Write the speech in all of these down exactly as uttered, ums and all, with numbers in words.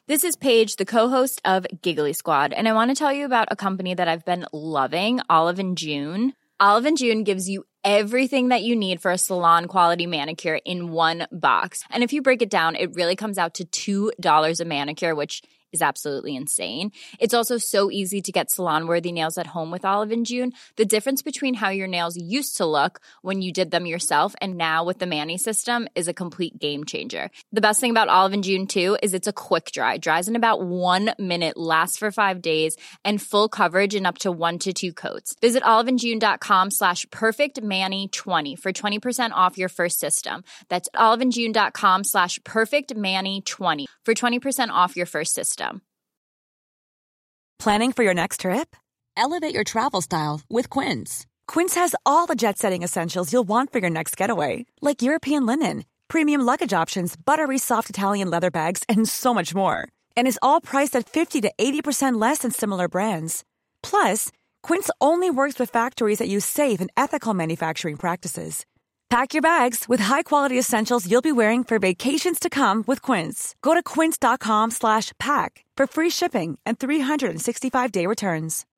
This is Paige, the co-host of Giggly Squad, and I want to tell you about a company that I've been loving, Olive and June. Olive and June gives you everything that you need for a salon-quality manicure in one box. And if you break it down, it really comes out to two dollars a manicure, which is absolutely insane. It's also so easy to get salon-worthy nails at home with Olive and June. The difference between how your nails used to look when you did them yourself and now with the Mani system is a complete game changer. The best thing about Olive and June, too, is it's a quick dry. Dries in about one minute, lasts for five days, and full coverage in up to one to two coats. Visit oliveandjune.com slash perfectmani20 for twenty percent off your first system. That's oliveandjune.com slash perfectmani20 for twenty percent off your first system. Planning for your next trip? Elevate your travel style with Quince. Quince has all the jet-setting essentials you'll want for your next getaway, like European linen, premium luggage options, buttery soft Italian leather bags, and so much more. And is all priced at fifty to eighty percent less than similar brands. Plus, Quince only works with factories that use safe and ethical manufacturing practices. Pack your bags with high-quality essentials you'll be wearing for vacations to come with Quince. Go to quince.com slash pack for free shipping and three sixty-five day returns.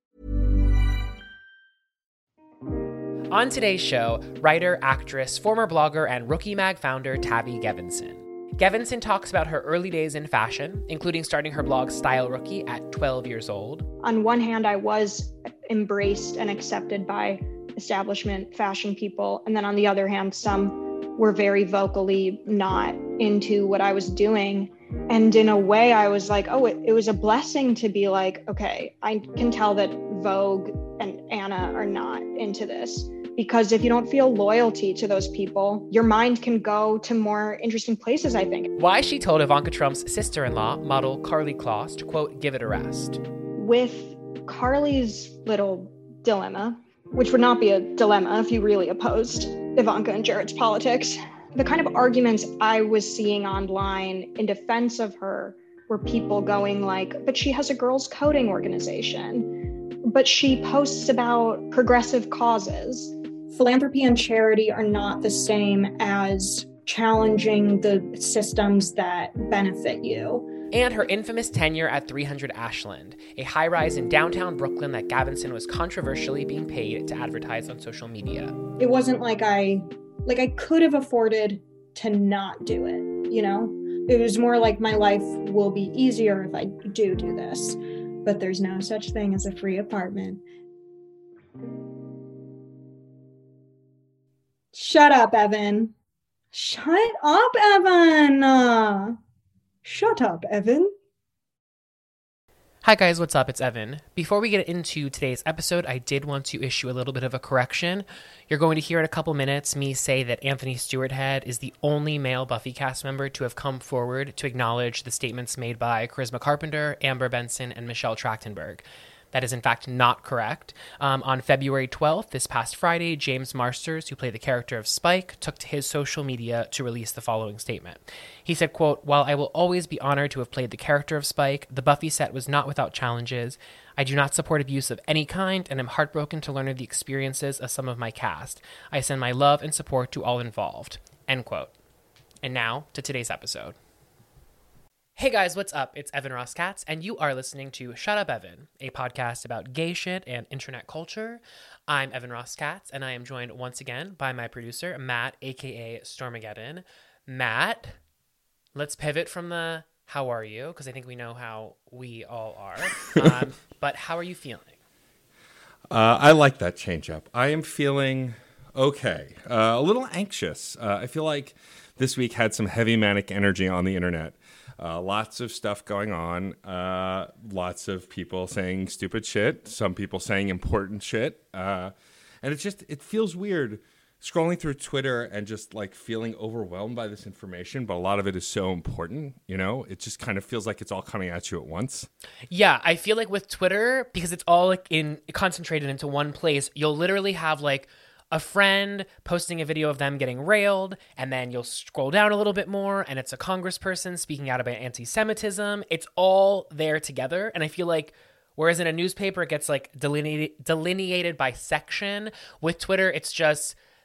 On today's show, writer, actress, former blogger, and Rookie Mag founder Tavi Gevinson. Gevinson talks about her early days in fashion, including starting her blog Style Rookie at twelve years old. On one hand, I was embraced and accepted by establishment fashion people. And then on the other hand, some were very vocally not into what I was doing. And in a way, I was like, oh, it, it was a blessing to be like, okay, I can tell that Vogue and Anna are not into this. Because if you don't feel loyalty to those people, your mind can go to more interesting places, I think. Why she told Ivanka Trump's sister-in-law, model Karlie Kloss, to, quote, give it a rest. With Karlie's little dilemma, which would not be a dilemma if you really opposed Ivanka and Jared's politics. The kind of arguments I was seeing online in defense of her were people going like, but she has a girls' coding organization, but she posts about progressive causes. Philanthropy and charity are not the same as challenging the systems that benefit you. And her infamous tenure at three hundred Ashland, a high-rise in downtown Brooklyn that Gevinson was controversially being paid to advertise on social media. It wasn't like I, like I could have afforded to not do it, you know? It was more like my life will be easier if I do do this, but there's no such thing as a free apartment. Shut up, Evan. Shut up, Evan. Uh... Shut up, Evan. Hi guys, what's up? It's Evan. Before we get into today's episode, I did want to issue a little bit of a correction. You're going to hear in a couple minutes me say that Anthony Stewart Head is the only male Buffy cast member to have come forward to acknowledge the statements made by Charisma Carpenter, Amber Benson, and Michelle Trachtenberg. That is, in fact, not correct. Um, on February twelfth, this past Friday, James Marsters, who played the character of Spike, took to his social media to release the following statement. He said, quote, "While I will always be honored to have played the character of Spike, the Buffy set was not without challenges. I do not support abuse of any kind and am heartbroken to learn of the experiences of some of my cast. I send my love and support to all involved." End quote. And now to today's episode. Hey guys, what's up? It's Evan Ross Katz, and you are listening to Shut Up Evan, a podcast about gay shit and internet culture. I'm Evan Ross Katz, and I am joined once again by my producer, Matt, aka Stormageddon. Matt, let's pivot from the how are you, because I think we know how we all are. Um, but how are you feeling? Uh, I like that change up. I am feeling okay, uh, a little anxious. Uh, I feel like this week had some heavy manic energy on the internet. Uh, lots of stuff going on, uh, lots of people saying stupid shit, some people saying important shit. Uh, and it just, it feels weird scrolling through Twitter and just like feeling overwhelmed by this information. But a lot of it is so important, you know, it just kind of feels like it's all coming at you at once. Yeah, I feel like with Twitter, because it's all like in concentrated into one place, you'll literally have like a friend posting a video of them getting railed, and then you'll scroll down a little bit more, and it's a congressperson speaking out about anti-Semitism. It's all there together, and I feel like whereas in a newspaper, it gets like delineated, delineated by section, with Twitter, it's just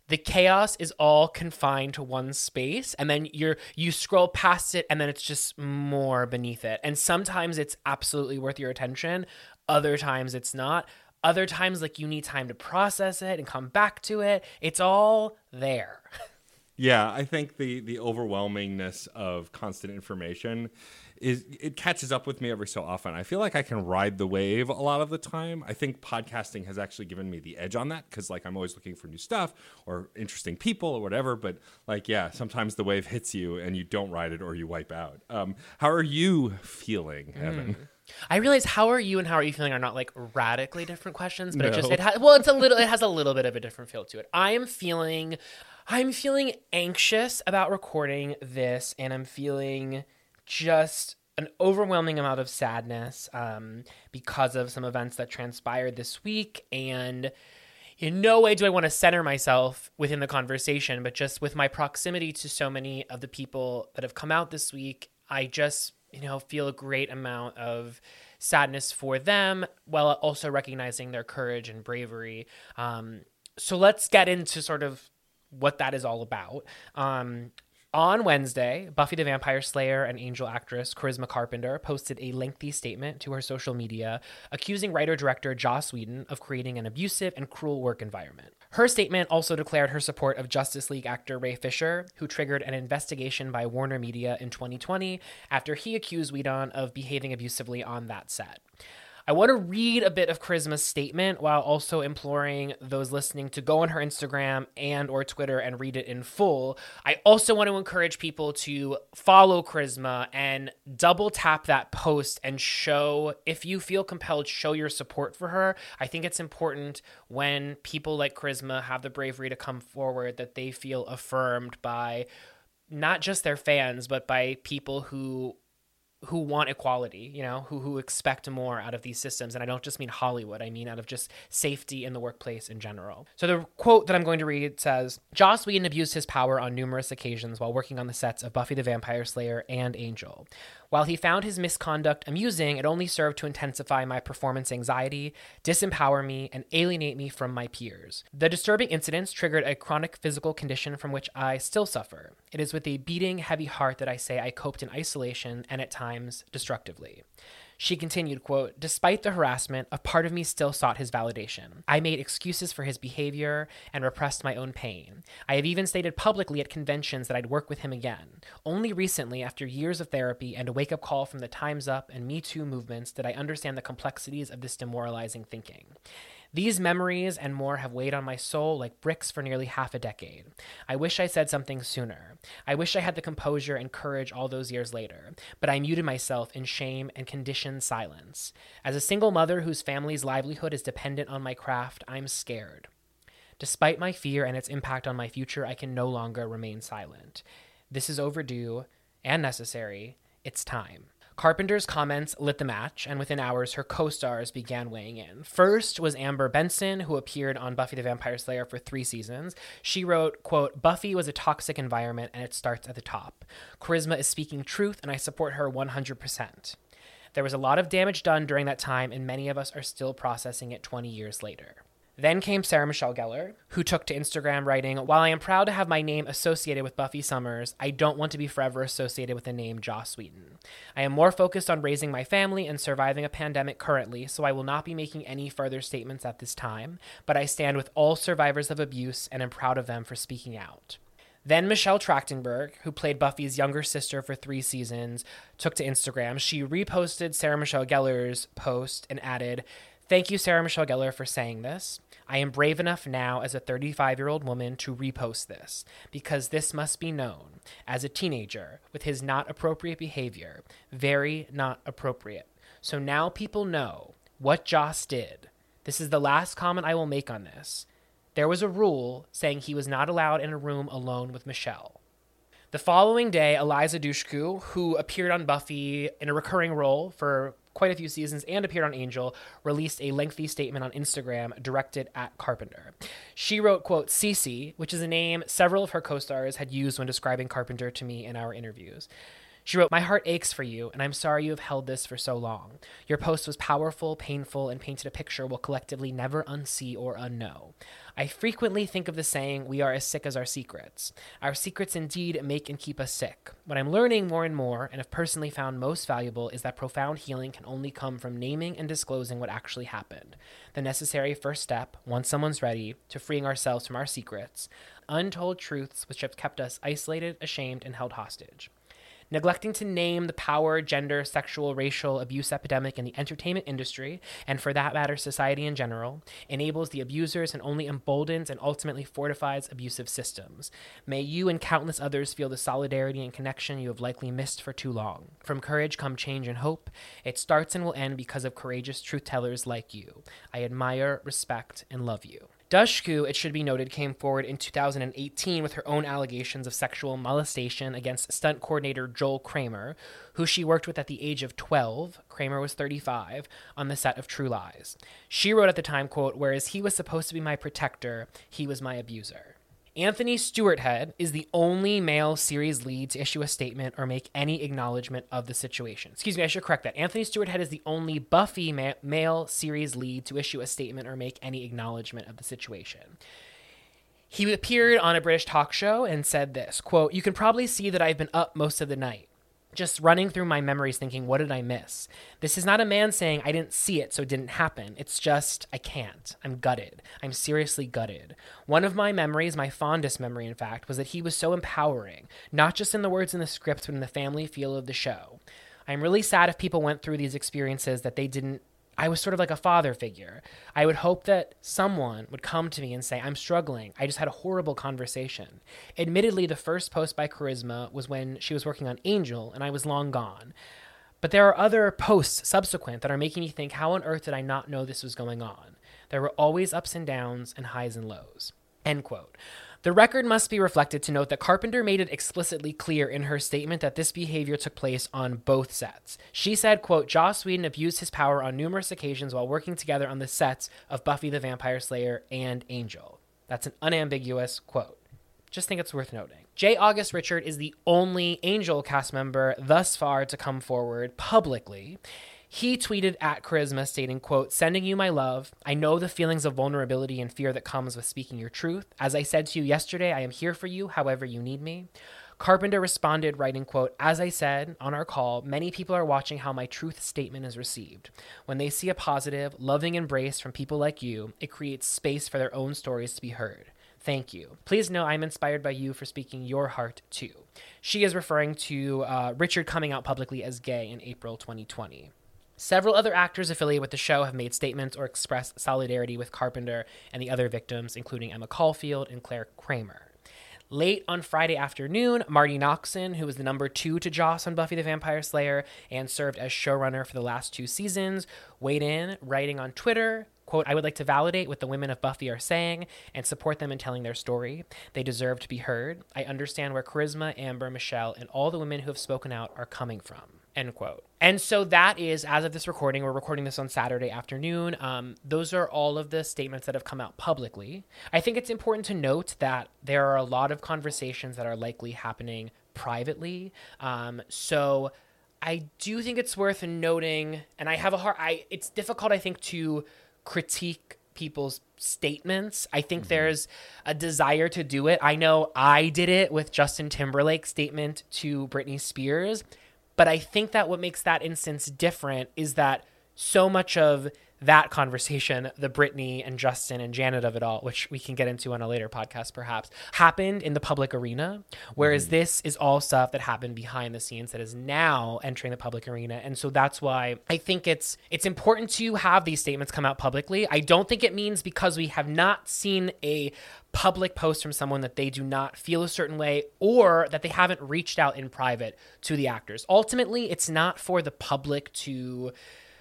the chaos is all confined to one space, and then you're you scroll past it and then it's just more beneath it. And sometimes it's absolutely worth your attention, other times it's not. Other times, like, you need time to process it and come back to it. It's all there. Yeah, I think the the overwhelmingness of constant information is it catches up with me every so often. I feel like I can ride the wave a lot of the time. I think podcasting has actually given me the edge on that because, like, I'm always looking for new stuff or interesting people or whatever. But, like, yeah, sometimes the wave hits you and you don't ride it or you wipe out. Um, how are you feeling, Evan? Mm. I realize how are you and how are you feeling are not like radically different questions, but No. it just it has well, it's a little it has a little bit of a different feel to it. I am feeling I'm feeling anxious about recording this, and I'm feeling just an overwhelming amount of sadness um, because of some events that transpired this week. And in no way do I want to center myself within the conversation, but just with my proximity to so many of the people that have come out this week, I just you know, feel a great amount of sadness for them while also recognizing their courage and bravery. Um, so let's get into sort of what that is all about. Um, on Wednesday, Buffy the Vampire Slayer and Angel actress Charisma Carpenter posted a lengthy statement to her social media accusing writer-director Joss Whedon of creating an abusive and cruel work environment. Her statement also declared her support of Justice League actor Ray Fisher, who triggered an investigation by Warner Media in twenty twenty after he accused Whedon of behaving abusively on that set. I want to read a bit of Charisma's statement while also imploring those listening to go on her Instagram and or Twitter and read it in full. I also want to encourage people to follow Charisma and double tap that post and show, if you feel compelled, show your support for her. I think it's important when people like Charisma have the bravery to come forward that they feel affirmed by not just their fans, but by people who who want equality, you know, who who expect more out of these systems. And I don't just mean Hollywood, I mean out of just safety in the workplace in general. So the quote that I'm going to read says, Joss Whedon abused his power on numerous occasions while working on the sets of Buffy the Vampire Slayer and Angel. While he found his misconduct amusing, it only served to intensify my performance anxiety, disempower me, and alienate me from my peers. The disturbing incidents triggered a chronic physical condition from which I still suffer. It is with a beating, heavy heart that I say I coped in isolation and at times destructively. She continued, quote, despite the harassment, a part of me still sought his validation. I made excuses for his behavior and repressed my own pain. I have even stated publicly at conventions that I'd work with him again. Only recently, after years of therapy and a wake-up call from the Time's Up and Me Too movements, did I understand the complexities of this demoralizing thinking. These memories and more have weighed on my soul like bricks for nearly half a decade. I wish I said something sooner. I wish I had the composure and courage all those years later, but I muted myself in shame and conditioned silence. As a single mother whose family's livelihood is dependent on my craft, I'm scared. Despite my fear and its impact on my future, I can no longer remain silent. This is overdue and necessary. It's time. Carpenter's comments lit the match, and within hours, her co-stars began weighing in. First was Amber Benson, who appeared on Buffy the Vampire Slayer for three seasons. She wrote, quote, Buffy was a toxic environment, and it starts at the top. Charisma is speaking truth, and I support her one hundred percent. There was a lot of damage done during that time, and many of us are still processing it twenty years later. Then came Sarah Michelle Gellar, who took to Instagram writing, while I am proud to have my name associated with Buffy Summers, I don't want to be forever associated with the name Joss Whedon. I am more focused on raising my family and surviving a pandemic currently, so I will not be making any further statements at this time, but I stand with all survivors of abuse and am proud of them for speaking out. Then Michelle Trachtenberg, who played Buffy's younger sister for three seasons, took to Instagram. She reposted Sarah Michelle Gellar's post and added, thank you, Sarah Michelle Gellar, for saying this. I am brave enough now as a thirty-five-year-old woman to repost this, because this must be known. As a teenager, with his not appropriate behavior, very not appropriate. So now people know what Joss did. This is the last comment I will make on this. There was a rule saying he was not allowed in a room alone with Michelle. The following day, Eliza Dushku, who appeared on Buffy in a recurring role for quite a few seasons and appeared on Angel, released a lengthy statement on Instagram directed at Carpenter. She wrote, quote, Cece, which is a name several of her co-stars had used when describing Carpenter to me in our interviews. She wrote, "My heart aches for you, and I'm sorry you have held this for so long. Your post was powerful, painful, and painted a picture we'll collectively never unsee or unknow. I frequently think of the saying, we are as sick as our secrets. Our secrets indeed make and keep us sick. What I'm learning more and more, and have personally found most valuable, is that profound healing can only come from naming and disclosing what actually happened. The necessary first step, once someone's ready, to freeing ourselves from our secrets, untold truths which have kept us isolated, ashamed, and held hostage. Neglecting to name the power, gender, sexual, racial abuse epidemic in the entertainment industry, and for that matter, society in general, enables the abusers and only emboldens and ultimately fortifies abusive systems. May you and countless others feel the solidarity and connection you have likely missed for too long. From courage come change and hope. It starts and will end because of courageous truth-tellers like you. I admire, respect, and love you." Dushku, it should be noted, came forward in two thousand eighteen with her own allegations of sexual molestation against stunt coordinator Joel Kramer, who she worked with at the age of twelve, Kramer was thirty-five, on the set of True Lies. She wrote at the time, quote, "Whereas he was supposed to be my protector, he was my abuser." Anthony Stewart Head is the only male series lead to issue a statement or make any acknowledgement of the situation. Excuse me, I should correct that. Anthony Stewart Head is the only Buffy ma- male series lead to issue a statement or make any acknowledgement of the situation. He appeared on a British talk show and said this, quote, "You can probably see that I've been up most of the night, just running through my memories thinking, what did I miss? This is not a man saying I didn't see it, so it didn't happen. It's just, I can't. I'm gutted. I'm seriously gutted. One of my memories, my fondest memory, in fact, was that he was so empowering, not just in the words in the script, but in the family feel of the show. I'm really sad if people went through these experiences that they didn't I was sort of like a father figure. I would hope that someone would come to me and say, I'm struggling. I just had a horrible conversation. Admittedly, the first post by Charisma was when she was working on Angel, and I was long gone. But there are other posts subsequent that are making me think, how on earth did I not know this was going on? There were always ups and downs and highs and lows." End quote. The record must be reflected to note that Carpenter made it explicitly clear in her statement that this behavior took place on both sets. She said, quote, "Joss Whedon abused his power on numerous occasions while working together on the sets of Buffy the Vampire Slayer and Angel." That's an unambiguous quote. Just think it's worth noting. J. August Richard is the only Angel cast member thus far to come forward publicly. He tweeted at Charisma stating, quote, "Sending you my love. I know the feelings of vulnerability and fear that comes with speaking your truth. As I said to you yesterday, I am here for you however you need me." Carpenter responded, writing, quote, "As I said on our call, many people are watching how my truth statement is received. When they see a positive, loving embrace from people like you, it creates space for their own stories to be heard. Thank you. Please know I'm inspired by you for speaking your heart too." She is referring to uh, Richard coming out publicly as gay in April twenty twenty. Several other actors affiliated with the show have made statements or expressed solidarity with Carpenter and the other victims, including Emma Caulfield and Claire Kramer. Late on Friday afternoon, Marty Noxon, who was the number two to Joss on Buffy the Vampire Slayer and served as showrunner for the last two seasons, weighed in, writing on Twitter, quote, "I would like to validate what the women of Buffy are saying and support them in telling their story. They deserve to be heard. I understand where Charisma, Amber, Michelle, and all the women who have spoken out are coming from." End quote. And so that is, as of this recording, we're recording this on Saturday afternoon. Um, those are all of the statements that have come out publicly. I think it's important to note that there are a lot of conversations that are likely happening privately. Um, so I do think it's worth noting, and I have a hard, I, it's difficult, I think, to critique people's statements. I think mm-hmm. there's a desire to do it. I know I did it with Justin Timberlake's statement to Britney Spears. But I think that what makes that instance different is that so much of that conversation, the Britney and Justin and Janet of it all, which we can get into on a later podcast perhaps, happened in the public arena, whereas mm-hmm. this is all stuff that happened behind the scenes that is now entering the public arena. And so that's why I think it's it's important to have these statements come out publicly. I don't think it means because we have not seen a public post from someone that they do not feel a certain way or that they haven't reached out in private to the actors. Ultimately, it's not for the public to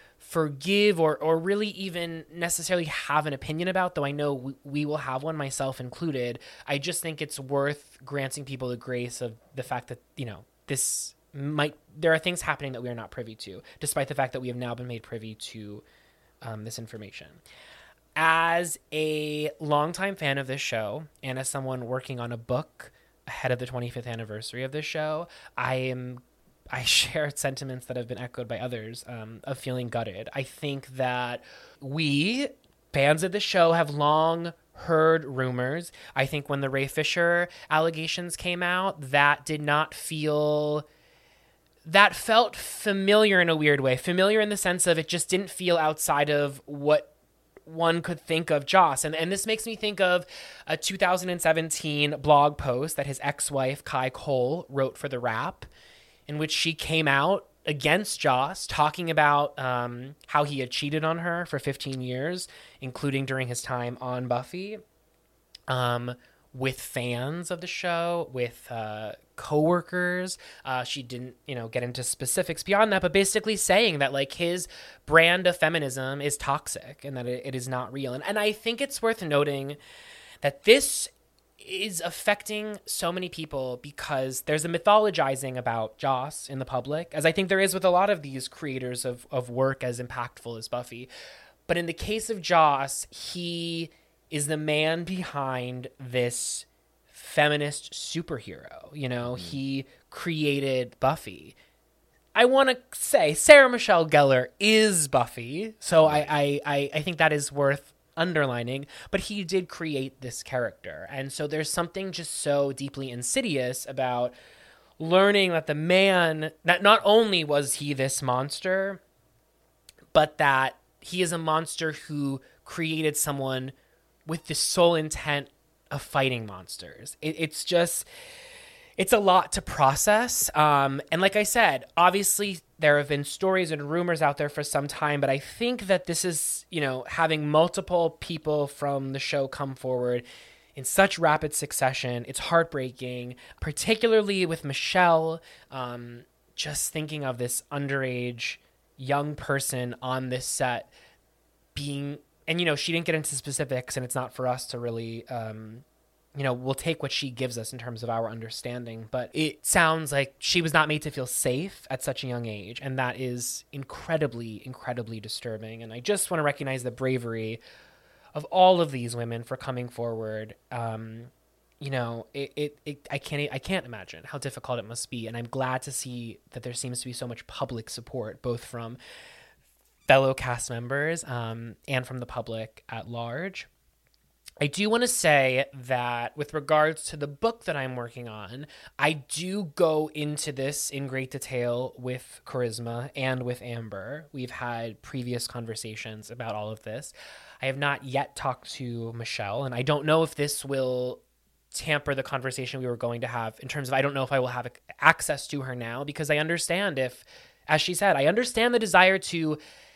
forgive or or really even necessarily have an opinion about, though I know we, we will have one, myself included. I just think it's worth granting people the grace of the fact that, you know, this might, there are things happening that we are not privy to, despite the fact that we have now been made privy to um, this information. As a longtime fan of this show and as someone working on a book ahead of the twenty-fifth anniversary of this show, I am I share sentiments that have been echoed by others um, of feeling gutted. I think that we, fans of the show, have long heard rumors. I think when the Ray Fisher allegations came out, that did not feel... That felt familiar in a weird way. Familiar in the sense of it just didn't feel outside of what one could think of Joss. And, and this makes me think of a two thousand seventeen blog post that his ex-wife, Kai Cole, wrote for The Wrap, in which she came out against Joss, talking about um, how he had cheated on her for fifteen years, including during his time on Buffy, um, with fans of the show, with uh, coworkers. Uh, she didn't, you know, get into specifics beyond that, but basically saying that like his brand of feminism is toxic and that it, it is not real. And, and I think it's worth noting that this is affecting so many people because there's a mythologizing about Joss in the public, as I think there is with a lot of these creators of, of work as impactful as Buffy. But in the case of Joss, he is the man behind this feminist superhero. You know, mm-hmm. He created Buffy. I want to say Sarah Michelle Gellar is Buffy, so I, I, I, I think that is worth underlining, but he did create this character. And so there's something just so deeply insidious about learning that the man, that not only was he this monster, but that he is a monster who created someone with the sole intent of fighting monsters. It, it's just, it's a lot to process. Um, and like I said, obviously there have been stories and rumors out there for some time, but I think that this is, you know, having multiple people from the show come forward in such rapid succession. It's heartbreaking, particularly with Michelle, um, just thinking of this underage young person on this set being, and, you know, she didn't get into specifics, and it's not for us to really, um, you know, we'll take what she gives us in terms of our understanding. But it sounds like she was not made to feel safe at such a young age. And that is incredibly, incredibly disturbing. And I just want to recognize the bravery of all of these women for coming forward. Um, you know, it, it, it, I can't, I can't imagine how difficult it must be. And I'm glad to see that there seems to be so much public support, both from fellow cast members um, and from the public at large. I do want to say that with regards to the book that I'm working on, I do go into this in great detail with Charisma and with Amber. We've had previous conversations about all of this. I have not yet talked to Michelle, and I don't know if this will tamper the conversation we were going to have in terms of, I don't know if I will have access to her now, because I understand if, as she said, I understand the desire to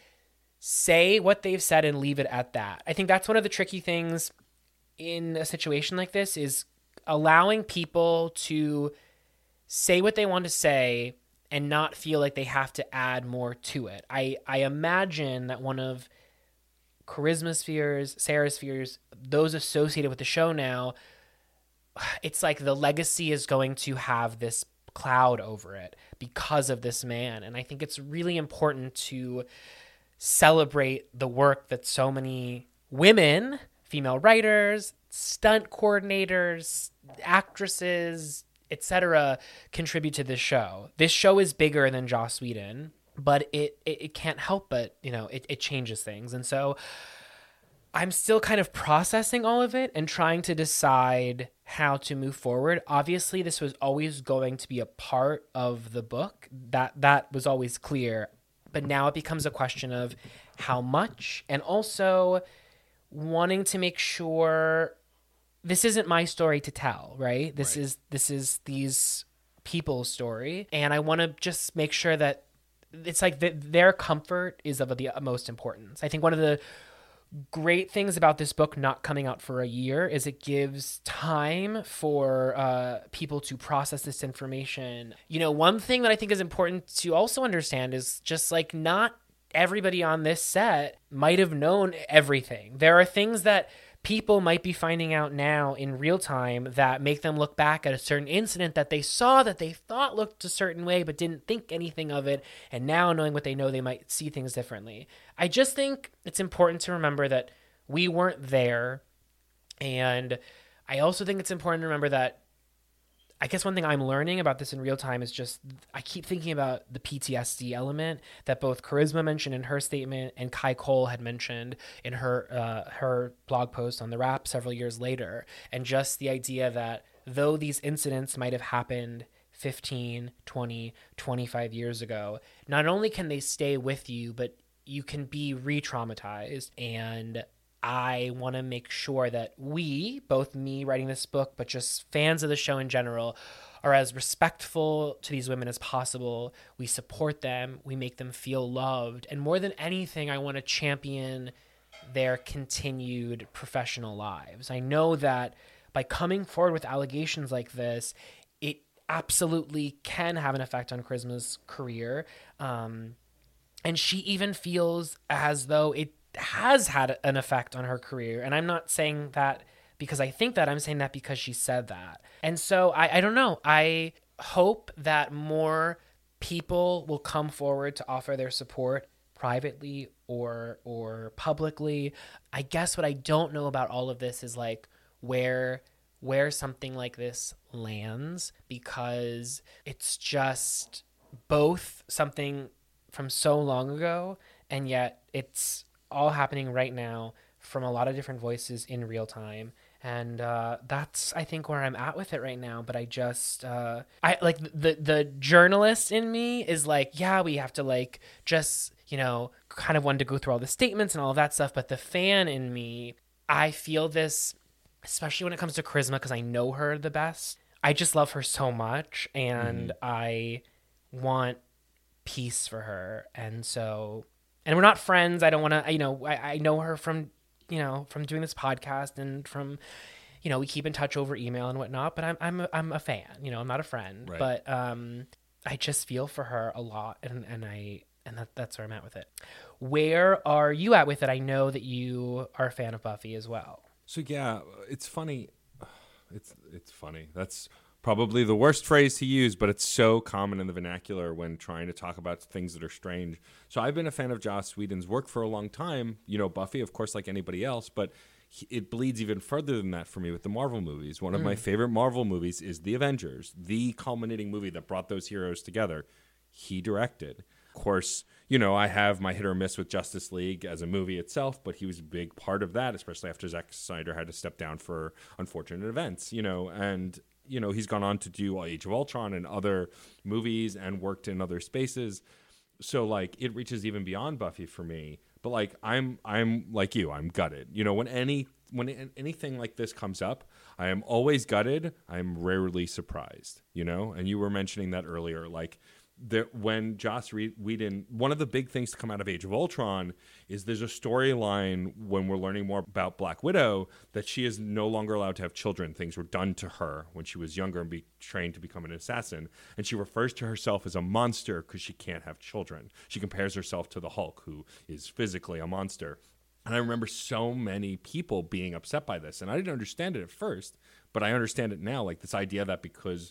say what they've said and leave it at that. I think that's one of the tricky things in a situation like this, is allowing people to say what they want to say and not feel like they have to add more to it. I, I imagine that one of Charisma's fears, Sarah's fears, those associated with the show now, it's like the legacy is going to have this cloud over it because of this man. And I think it's really important to celebrate the work that so many women, female writers, stunt coordinators, actresses, et cetera, contribute to this show. This show is bigger than Joss Whedon, but it, it, it can't help but, you know, it, it changes things. And so I'm still kind of processing all of it and trying to decide how to move forward. Obviously, this was always going to be a part of the book. That that was always clear. But now it becomes a question of how much, and also wanting to make sure this isn't my story to tell, right? This right. is this is these people's story, and I want to just make sure that it's like the, their comfort is of the utmost importance. I think one of the great things about this book not coming out for a year is it gives time for uh, people to process this information. You know, one thing that I think is important to also understand is just like not everybody on this set might have known everything. There are things that people might be finding out now in real time that make them look back at a certain incident that they saw that they thought looked a certain way but didn't think anything of it. And now knowing what they know, they might see things differently. I just think it's important to remember that we weren't there. And I also think it's important to remember that I guess one thing I'm learning about this in real time is just I keep thinking about the P T S D element that both Charisma mentioned in her statement and Kai Cole had mentioned in her uh, her blog post on The Wrap several years later. And just the idea that though these incidents might have happened fifteen, twenty, twenty-five years ago, not only can they stay with you, but you can be re-traumatized. And I want to make sure that we, both me writing this book, but just fans of the show in general, are as respectful to these women as possible. We support them. We make them feel loved. And more than anything, I want to champion their continued professional lives. I know that by coming forward with allegations like this, it absolutely can have an effect on Charisma's career. Um, and she even feels as though it has had an effect on her career. And I'm not saying that because I think that, I'm saying that because she said that. And so I, I don't know. I hope that more people will come forward to offer their support privately or or publicly. I guess what I don't know about all of this is like where where something like this lands, because it's just both something from so long ago, and yet it's all happening right now from a lot of different voices in real time. And uh, that's, I think, where I'm at with it right now. But I just, uh, I like the the journalist in me is like, yeah, we have to like just, you know, kind of want to go through all the statements and all of that stuff. But the fan in me, I feel this, especially when it comes to Charisma, because I know her the best. I just love her so much, and mm-hmm. I want peace for her. And so, and we're not friends. I don't want to, you know, I, I know her from, you know, from doing this podcast and from, you know, we keep in touch over email and whatnot, but I'm, I'm, a, I'm a fan, you know, I'm not a friend, right. But um, I just feel for her a lot. And, and I, and that, that's where I'm at with it. Where are you at with it? I know that you are a fan of Buffy as well. So yeah, it's funny. It's, it's funny. That's probably the worst phrase to use, but it's so common in the vernacular when trying to talk about things that are strange. So I've been a fan of Joss Whedon's work for a long time. You know, Buffy, of course, like anybody else, but he, it bleeds even further than that for me with the Marvel movies. One of mm. my favorite Marvel movies is The Avengers, the culminating movie that brought those heroes together. He directed. Of course, you know, I have my hit or miss with Justice League as a movie itself, but he was a big part of that, especially after Zack Snyder had to step down for unfortunate events, you know, and you know, he's gone on to do Age of Ultron and other movies and worked in other spaces. So like it reaches even beyond Buffy for me. But like I'm I'm like you, I'm gutted. You know, when any when anything like this comes up, I am always gutted. I'm rarely surprised, you know? And you were mentioning that earlier, like that when Joss Whedon, one of the big things to come out of Age of Ultron is there's a storyline when we're learning more about Black Widow that she is no longer allowed to have children. Things were done to her when she was younger and be trained to become an assassin. And she refers to herself as a monster because she can't have children. She compares herself to the Hulk, who is physically a monster. And I remember so many people being upset by this. And I didn't understand it at first, but I understand it now. Like this idea that because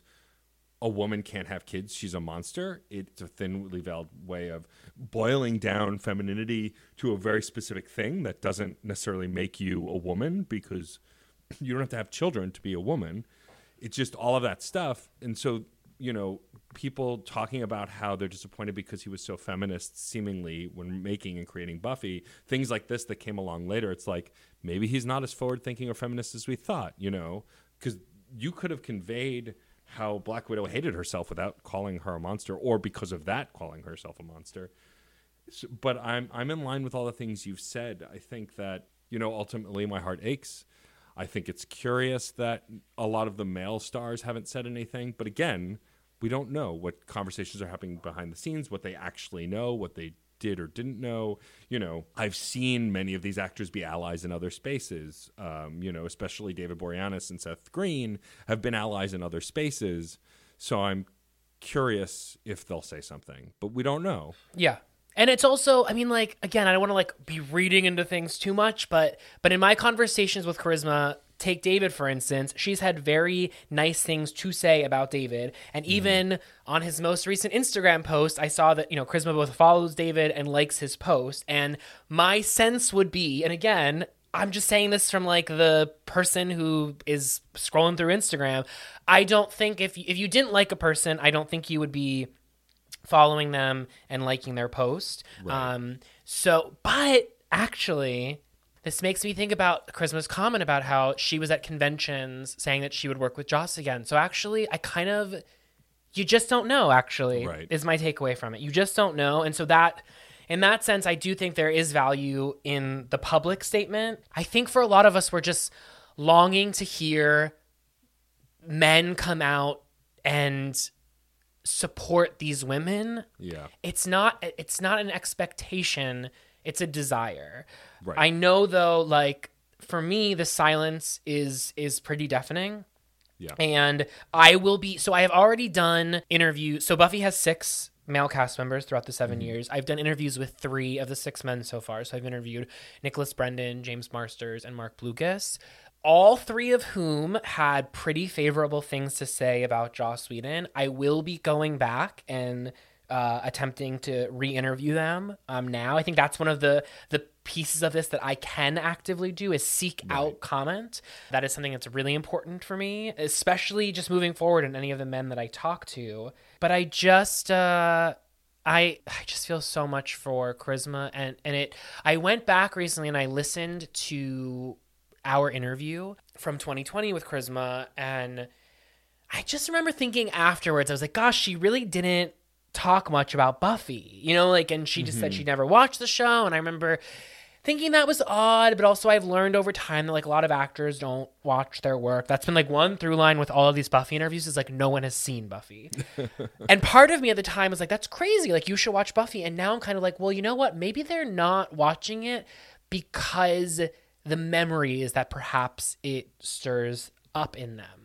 a woman can't have kids, she's a monster. It's a thinly veiled way of boiling down femininity to a very specific thing that doesn't necessarily make you a woman, because you don't have to have children to be a woman. It's just all of that stuff. And so, you know, people talking about how they're disappointed because he was so feminist seemingly when making and creating Buffy, things like this that came along later, it's like maybe he's not as forward thinking or feminist as we thought, you know, because you could have conveyed how Black Widow hated herself without calling her a monster, or because of that calling herself a monster. So, but I'm I'm in line with all the things you've said. I think that, you know, ultimately my heart aches. I think it's curious that a lot of the male stars haven't said anything. But again, we don't know what conversations are happening behind the scenes, what they actually know, what they did or didn't know. You know, I've seen many of these actors be allies in other spaces. Um, you know, especially David Boreanaz and Seth Green have been allies in other spaces. So I'm curious if they'll say something, but we don't know. Yeah. And it's also, I mean, like, again, I don't want to like be reading into things too much, but but in my conversations with Charisma, take David, for instance, she's had very nice things to say about David. And even mm. on his most recent Instagram post, I saw that, you know, Charisma both follows David and likes his post. And my sense would be, and again, I'm just saying this from like the person who is scrolling through Instagram. I don't think if you, if you didn't like a person, I don't think you would be following them and liking their post. Right. Um, so, but actually, this makes me think about Charisma's comment about how she was at conventions saying that she would work with Joss again. So actually, I kind of, you just don't know, actually, Right. is my takeaway from it. You just don't know. And so that, in that sense, I do think there is value in the public statement. I think for a lot of us, we're just longing to hear men come out and support these women. Yeah. It's not it's not an expectation, it's a desire. Right. I know though, like for me, the silence is is pretty deafening. Yeah. And I will be so I have already done interviews. So Buffy has six male cast members throughout the seven Mm-hmm. years. I've done interviews with three of the six men so far. So I've interviewed Nicholas Brendan, James Marsters, and Mark Blucas, all three of whom had pretty favorable things to say about Joss Whedon. I will be going back and uh, attempting to re-interview them um, now. I think that's one of the the pieces of this that I can actively do is seek Right. out comment. That is something that's really important for me, especially just moving forward in any of the men that I talk to. But I just, uh, I, I just feel so much for Charisma, and and it. I went back recently and I listened to our interview from twenty twenty with Charisma, and I just remember thinking afterwards, I was like, gosh, she really didn't talk much about Buffy, you know, like, and she just said she never watched the show. And I remember thinking that was odd, but also I've learned over time that like a lot of actors don't watch their work. That's been like one through line with all of these Buffy interviews is like no one has seen Buffy. And part of me at the time was like, that's crazy. Like you should watch Buffy. And now I'm kind of like, well, you know what? Maybe they're not watching it because the memories that perhaps it stirs up in them.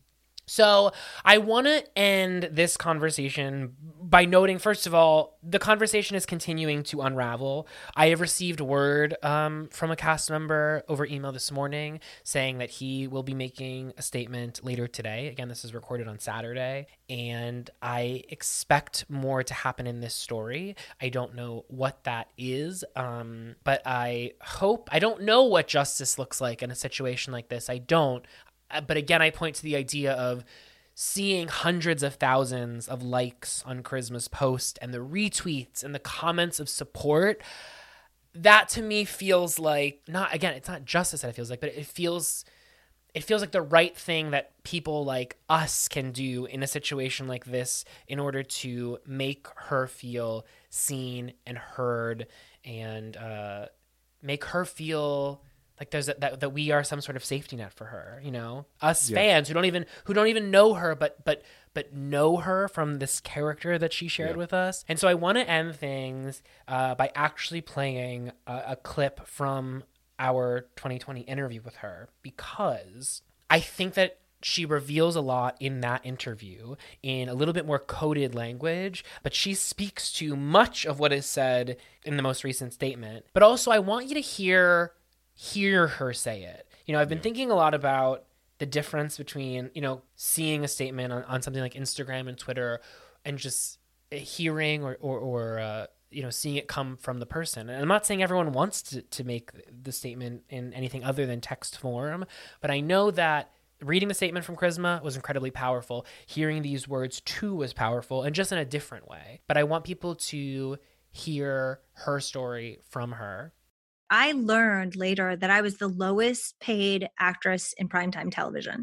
So I want to end this conversation by noting, first of all, the conversation is continuing to unravel. I have received word um, from a cast member over email this morning saying that he will be making a statement later today. Again, this is recorded on Saturday, and I expect more to happen in this story. I don't know what that is, um, but I hope, I don't know what justice looks like in a situation like this. I don't. But again, I point to the idea of seeing hundreds of thousands of likes on Charisma's post and the retweets and the comments of support. That to me feels like, not, again, it's not justice that it feels like, but it feels, it feels like the right thing that people like us can do in a situation like this in order to make her feel seen and heard and uh, make her feel like there's a, that that we are some sort of safety net for her, you know, us Yeah. fans who don't even who don't even know her, but but but know her from this character that she shared Yeah. with us. And so I want to end things uh, by actually playing a, a clip from our twenty twenty interview with her, because I think that she reveals a lot in that interview in a little bit more coded language, but she speaks to much of what is said in the most recent statement. But also I want you to hear hear her say it. You know, I've been thinking a lot about the difference between, you know, seeing a statement on, on something like Instagram and Twitter and just hearing or, or, or uh, you know, seeing it come from the person. And I'm not saying everyone wants to, to make the statement in anything other than text form, but I know that reading the statement from Charisma was incredibly powerful. Hearing these words too was powerful, and just in a different way. But I want people to hear her story from her. I learned later that I was the lowest paid actress in primetime television.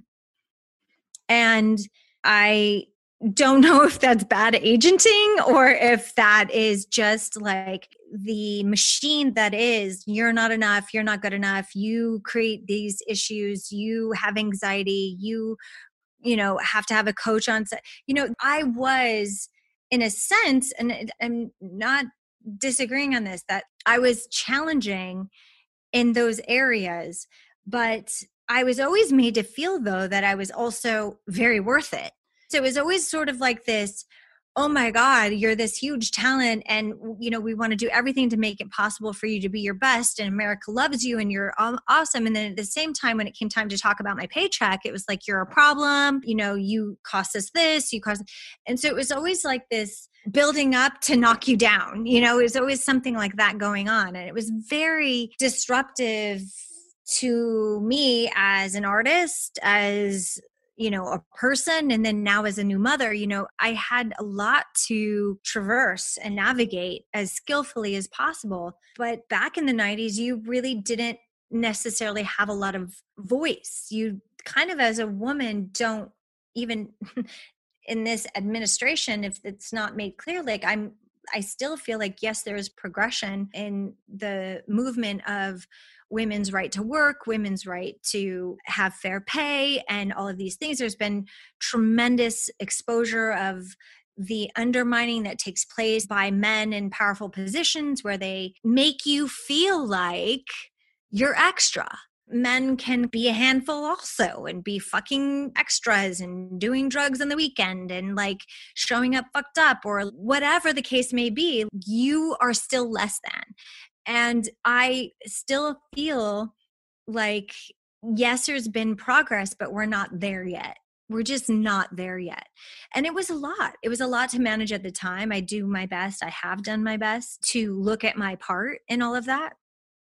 And I don't know if that's bad agenting or if that is just like the machine that is, you're not enough, you're not good enough, you create these issues, you have anxiety, you, you know, have to have a coach on set. You know, I was in a sense, and I'm not disagreeing on this, that I was challenging in those areas, but I was always made to feel though that I was also very worth it. So it was always sort of like this, oh my God, you're this huge talent, and you know, we want to do everything to make it possible for you to be your best, and America loves you and you're awesome. And then at the same time, when it came time to talk about my paycheck, it was like, you're a problem, you know, you cost us this, you cost. And so it was always like this building up to knock you down, you know, it was always something like that going on. And it was very disruptive to me as an artist, as, you know, a person, and then now as a new mother, you know, I had a lot to traverse and navigate as skillfully as possible. But back in the nineties, you really didn't necessarily have a lot of voice. You kind of, as a woman, don't even in this administration, if it's not made clear, like I'm, I still feel like, yes, there is progression in the movement of women's right to work, women's right to have fair pay, and all of these things. There's been tremendous exposure of the undermining that takes place by men in powerful positions where they make you feel like you're extra. Men can be a handful also and be fucking extras and doing drugs on the weekend and like showing up fucked up or whatever the case may be. You are still less than. And I still feel like, yes, there's been progress, but we're not there yet. We're just not there yet. And it was a lot. It was a lot to manage at the time. I do my best. I have done my best to look at my part in all of that,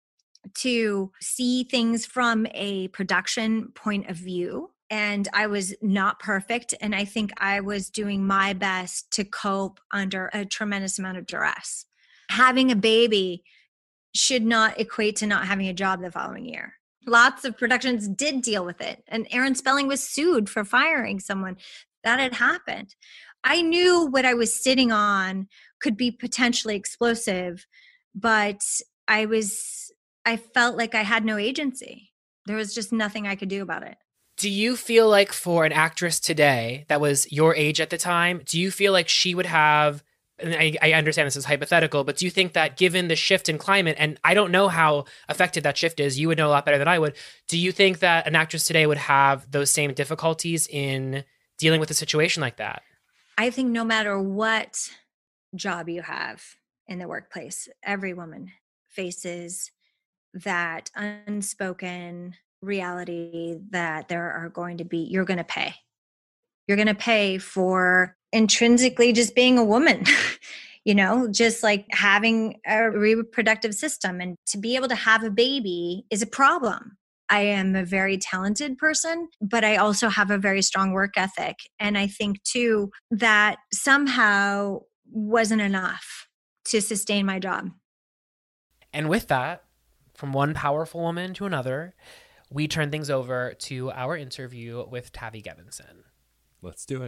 to see things from a production point of view. And I was not perfect. And I think I was doing my best to cope under a tremendous amount of duress. Having a baby should not equate to not having a job the following year. Lots of productions did deal with it. And Aaron Spelling was sued for firing someone. That had happened. I knew what I was sitting on could be potentially explosive, but I was, I felt like I had no agency. There was just nothing I could do about it. Do you feel like for an actress today that was your age at the time, do you feel like she would have, and I, I understand this is hypothetical, but do you think that given the shift in climate, and I don't know how effective that shift is, you would know a lot better than I would, do you think that an actress today would have those same difficulties in dealing with a situation like that? I think no matter what job you have in the workplace, every woman faces that unspoken reality that there are going to be, you're going to pay. You're going to pay for intrinsically just being a woman, you know, just like having a reproductive system, and to be able to have a baby is a problem. I am a very talented person, but I also have a very strong work ethic. And I think too, that somehow wasn't enough to sustain my job. And with that, from one powerful woman to another, we turn things over to our interview with Tavi Gevinson. Let's do it.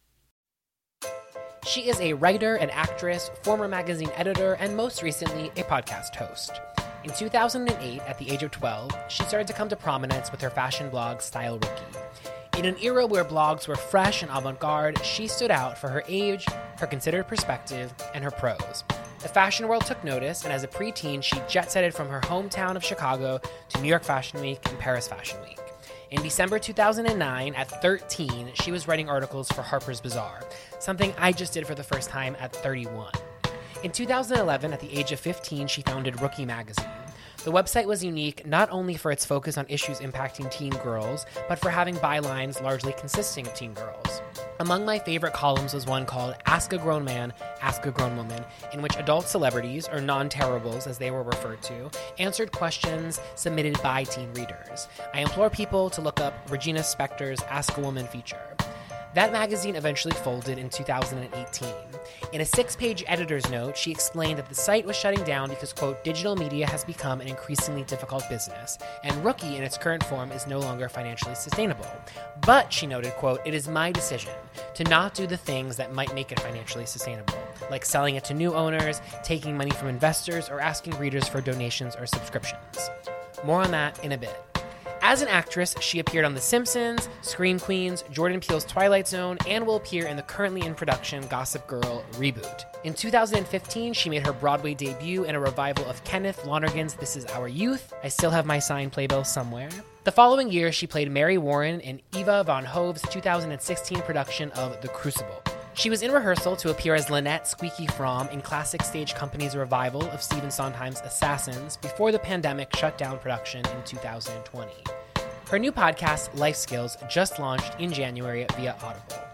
She is a writer, an actress, former magazine editor, and most recently, a podcast host. In two thousand eight, at the age of twelve, she started to come to prominence with her fashion blog, Style Rookie. In an era where blogs were fresh and avant-garde, she stood out for her age, her considered perspective, and her prose. The fashion world took notice, and as a preteen, she jet-setted from her hometown of Chicago to New York Fashion Week and Paris Fashion Week. In December two thousand nine, at thirteen, she was writing articles for Harper's Bazaar, something I just did for the first time at thirty-one. In two thousand eleven, at the age of fifteen, she founded Rookie Magazine. The website was unique not only for its focus on issues impacting teen girls, but for having bylines largely consisting of teen girls. Among my favorite columns was one called Ask a Grown Man, Ask a Grown Woman, in which adult celebrities, or non-terribles as they were referred to, answered questions submitted by teen readers. I implore people to look up Regina Spektor's Ask a Woman feature. That magazine eventually folded in two thousand eighteen. In a six-page editor's note, she explained that the site was shutting down because, quote, digital media has become an increasingly difficult business, and Rookie in its current form is no longer financially sustainable. But, she noted, quote, it is my decision to not do the things that might make it financially sustainable, like selling it to new owners, taking money from investors, or asking readers for donations or subscriptions. More on that in a bit. As an actress, she appeared on The Simpsons, Scream Queens, Jordan Peele's Twilight Zone, and will appear in the currently in production Gossip Girl reboot. In two thousand fifteen, she made her Broadway debut in a revival of Kenneth Lonergan's This Is Our Youth. I still have my signed playbill somewhere. The following year, she played Mary Warren in Eva von Hove's two thousand sixteen production of The Crucible. She was in rehearsal to appear as Lynette Squeaky Fromm in Classic Stage Company's revival of Stephen Sondheim's Assassins before the pandemic shut down production in two thousand twenty. Her new podcast, Life Skills, just launched in January via Audible.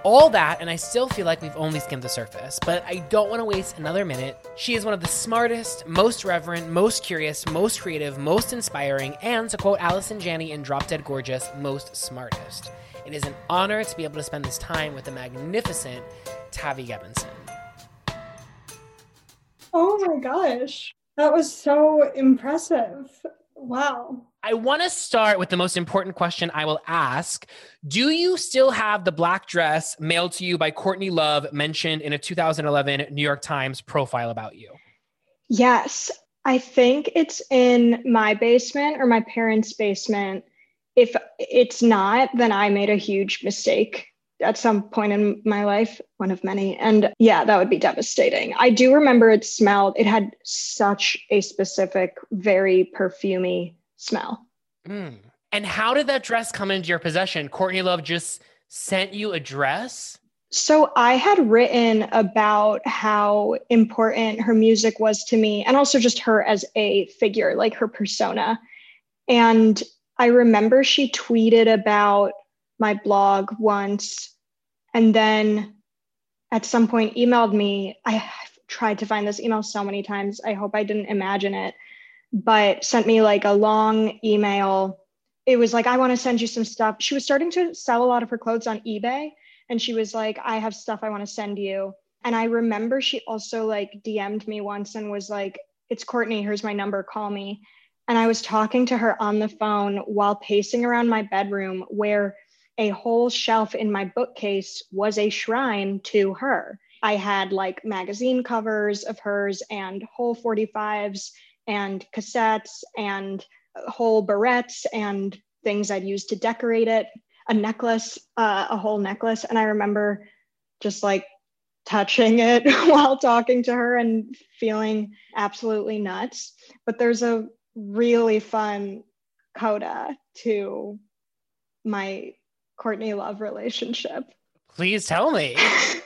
All that, and I still feel like we've only skimmed the surface, but I don't want to waste another minute. She is one of the smartest, most reverent, most curious, most creative, most inspiring, and, to quote Allison Janney in Drop Dead Gorgeous, most smartest. It is an honor to be able to spend this time with the magnificent Tavi Gevinson. Oh my gosh, that was so impressive. Wow. I want to start with the most important question I will ask. Do you still have the black dress mailed to you by Courtney Love mentioned in a two thousand eleven New York Times profile about you? Yes, I think it's in my basement or my parents' basement. If it's not, then I made a huge mistake at some point in my life, one of many. And yeah, that would be devastating. I do remember it smelled, it had such a specific, very perfumey smell. Mm. And how did that dress come into your possession? Courtney Love just sent you a dress? So I had written about how important her music was to me and also just her as a figure, like her persona. And I remember she tweeted about my blog once and then at some point emailed me. I tried to find this email so many times. I hope I didn't imagine it, but sent me like a long email. It was like, I want to send you some stuff. She was starting to sell a lot of her clothes on eBay. And she was like, I have stuff I want to send you. And I remember she also like D M'd me once and was like, it's Courtney, here's my number, call me. And I was talking to her on the phone while pacing around my bedroom where a whole shelf in my bookcase was a shrine to her. I had like magazine covers of hers and whole forty-fives and cassettes and whole barrettes and things I'd used to decorate it, a necklace, uh, a whole necklace. And I remember just like touching it while talking to her and feeling absolutely nuts. But there's a really fun coda to my Courtney Love relationship. Please tell me.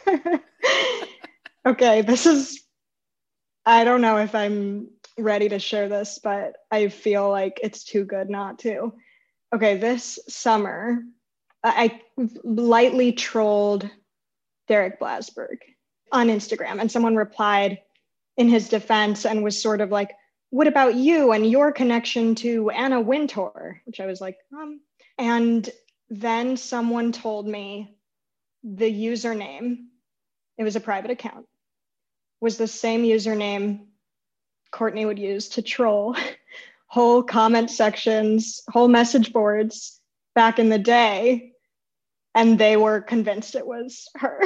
Okay, this is, I don't know if I'm ready to share this, but I feel like it's too good not to. Okay, this summer, I lightly trolled Derek Blasberg on Instagram, and someone replied in his defense and was sort of like, what about you and your connection to Anna Wintour? Which I was like, um, and then someone told me the username, it was a private account, was the same username Courtney would use to troll whole comment sections, whole message boards back in the day. And they were convinced it was her.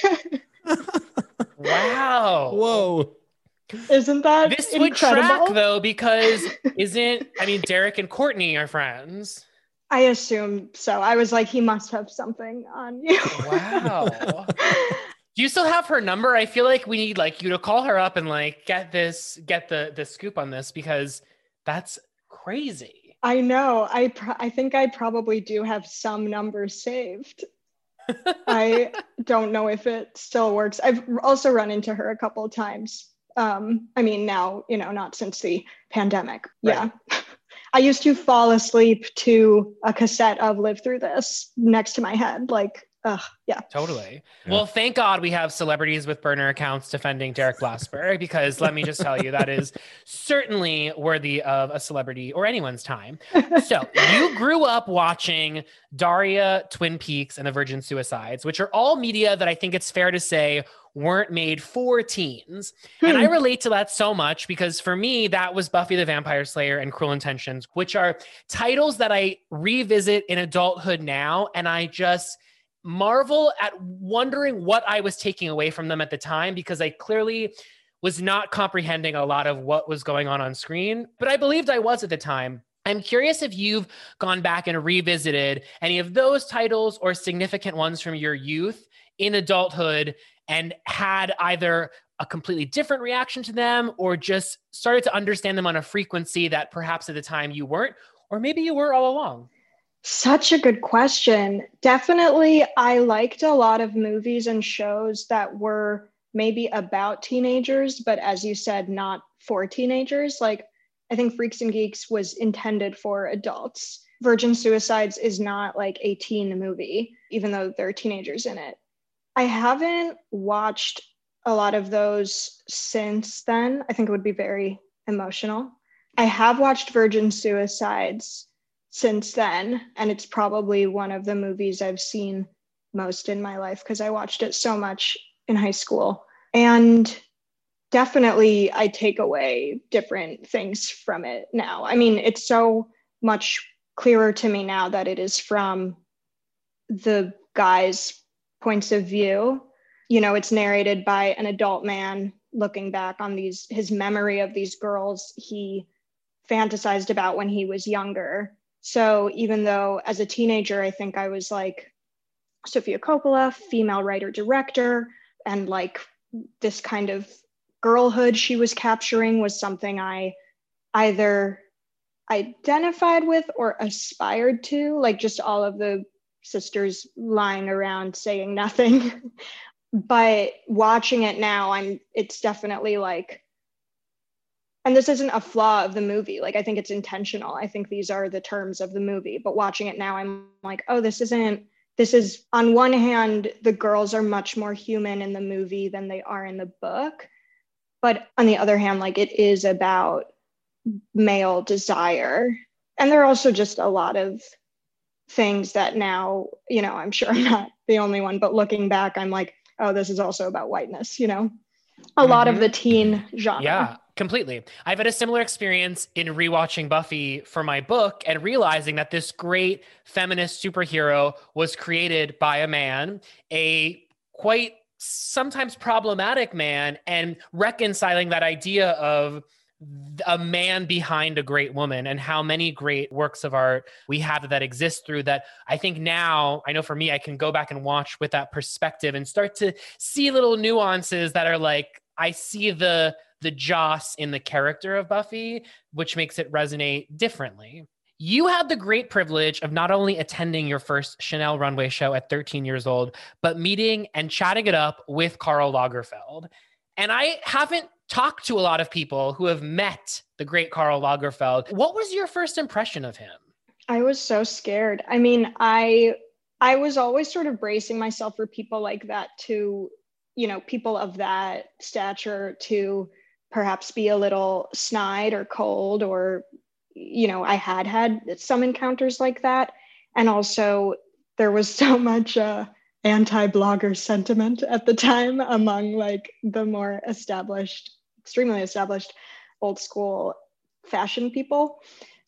Wow. Whoa. Isn't that This would incredible? track though, because isn't, I mean, Derek and Courtney are friends. I assume so. I was like, he must have something on you. Wow. Do you still have her number? I feel like we need like you to call her up and like get this, get the the scoop on this, because that's crazy. I know. I pro- I think I probably do have some numbers saved. I don't know if it still works. I've also run into her a couple of times. Um, I mean, now, you know, not since the pandemic. Right. Yeah. I used to fall asleep to a cassette of Live Through This next to my head. Like, ugh, yeah. Totally. Yeah. Well, thank God we have celebrities with burner accounts defending Derek Blasberg, because let me just tell you, that is certainly worthy of a celebrity or anyone's time. So you grew up watching Daria, Twin Peaks, and The Virgin Suicides, which are all media that I think it's fair to say weren't made for teens. Hmm. And I relate to that so much because for me, that was Buffy the Vampire Slayer and Cruel Intentions, which are titles that I revisit in adulthood now. And I just marvel at wondering what I was taking away from them at the time, because I clearly was not comprehending a lot of what was going on on screen, but I believed I was at the time. I'm curious if you've gone back and revisited any of those titles or significant ones from your youth in adulthood and had either a completely different reaction to them or just started to understand them on a frequency that perhaps at the time you weren't, or maybe you were all along. Such a good question. Definitely, I liked a lot of movies and shows that were maybe about teenagers, but as you said, not for teenagers. Like, I think Freaks and Geeks was intended for adults. Virgin Suicides is not like a teen movie, even though there are teenagers in it. I haven't watched a lot of those since then. I think it would be very emotional. I have watched Virgin Suicides since then, and it's probably one of the movies I've seen most in my life because I watched it so much in high school. And definitely I take away different things from it now. I mean, it's so much clearer to me now that it is from the guy's points of view. You know, it's narrated by an adult man looking back on these, his memory of these girls he fantasized about when he was younger. So even though as a teenager, I think I was like Sofia Coppola, female writer director, and like this kind of girlhood she was capturing was something I either identified with or aspired to, like just all of the sisters lying around saying nothing. But watching it now, I'm it's definitely like, and this isn't a flaw of the movie, like I think it's intentional. I think these are the terms of the movie, but watching it now, I'm like, oh, this isn't, this is, on one hand, the girls are much more human in the movie than they are in the book. But on the other hand, like it is about male desire. And there are also just a lot of things that now, you know, I'm sure I'm not the only one, but looking back, I'm like, oh, this is also about whiteness, you know, a mm-hmm. lot of the teen genre. Yeah, completely. I've had a similar experience in rewatching Buffy for my book and realizing that this great feminist superhero was created by a man, a quite sometimes problematic man, and reconciling that idea of a man behind a great woman and how many great works of art we have that exist through that. I think now, I know for me, I can go back and watch with that perspective and start to see little nuances that are like, I see the the Joss in the character of Buffy, which makes it resonate differently. You had the great privilege of not only attending your first Chanel runway show at thirteen years old, but meeting and chatting it up with Karl Lagerfeld. And I haven't talked to a lot of people who have met the great Karl Lagerfeld. What was your first impression of him? I was so scared. I mean, I I was always sort of bracing myself for people like that to, you know, people of that stature to perhaps be a little snide or cold, or, you know, I had had some encounters like that. And also there was so much uh, anti-blogger sentiment at the time among like the more established, extremely established old school fashion people.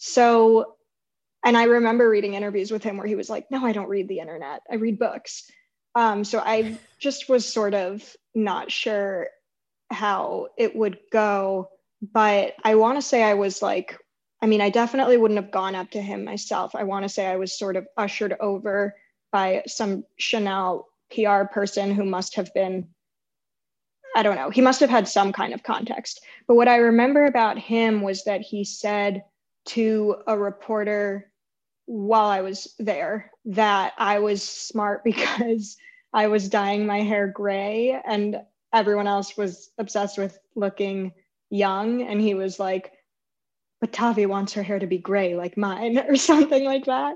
So, and I remember reading interviews with him where he was like, no, I don't read the internet, I read books. Um, so I just was sort of not sure how it would go, but I want to say I was like, I mean, I definitely wouldn't have gone up to him myself. I want to say I was sort of ushered over by some Chanel P R person who must have been, I don't know, he must have had some kind of context. But what I remember about him was that he said to a reporter while I was there that I was smart because I was dyeing my hair gray and everyone else was obsessed with looking young. And he was like, but Tavi wants her hair to be gray like mine, or something like that.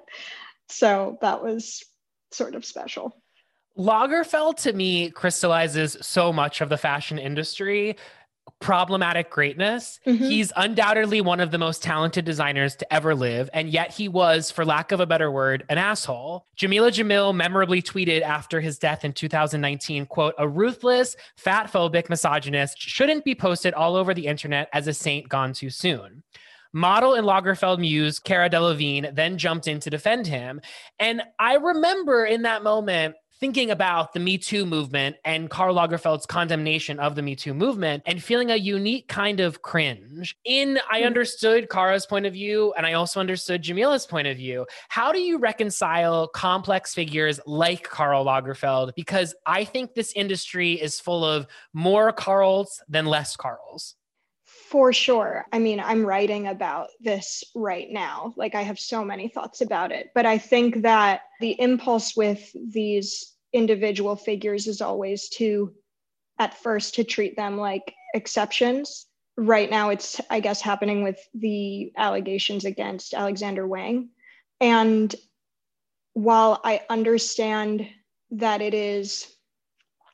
So that was sort of special. Lagerfeld to me crystallizes so much of the fashion industry. Problematic greatness. Mm-hmm. He's undoubtedly one of the most talented designers to ever live, and yet he was, for lack of a better word, an asshole. Jamila Jamil memorably tweeted after his death in two thousand nineteen, quote, a ruthless, fat-phobic misogynist shouldn't be posted all over the internet as a saint gone too soon. Model and Lagerfeld muse Cara Delevingne then jumped in to defend him. And I remember in that moment thinking about the Me Too movement and Karl Lagerfeld's condemnation of the Me Too movement and feeling a unique kind of cringe. In, I understood Kara's point of view, and I also understood Jamila's point of view. How do you reconcile complex figures like Karl Lagerfeld? Because I think this industry is full of more Karls than less Karls. For sure. I mean, I'm writing about this right now. Like, I have so many thoughts about it. But I think that the impulse with these individual figures is always to, at first, to treat them like exceptions. Right now, it's, I guess, happening with the allegations against Alexander Wang. And while I understand that it is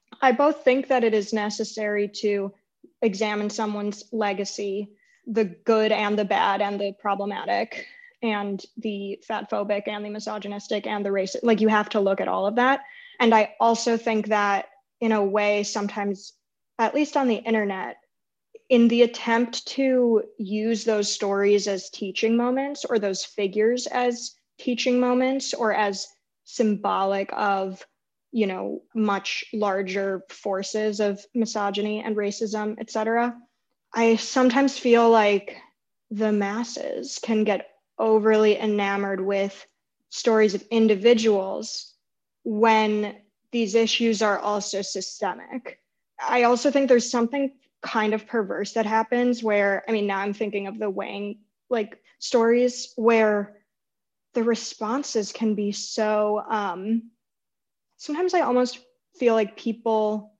I both think that it is necessary to examine someone's legacy, the good and the bad and the problematic, and the fat phobic and the misogynistic and the racist. Like, you have to look at all of that. And I also think that in a way, sometimes, at least on the internet, in the attempt to use those stories as teaching moments, or those figures as teaching moments, or as symbolic of, you know, much larger forces of misogyny and racism, et cetera, I sometimes feel like the masses can get overly enamored with stories of individuals when these issues are also systemic. I also think there's something kind of perverse that happens where, I mean, now I'm thinking of the Wang like stories where the responses can be so, um, sometimes I almost feel like people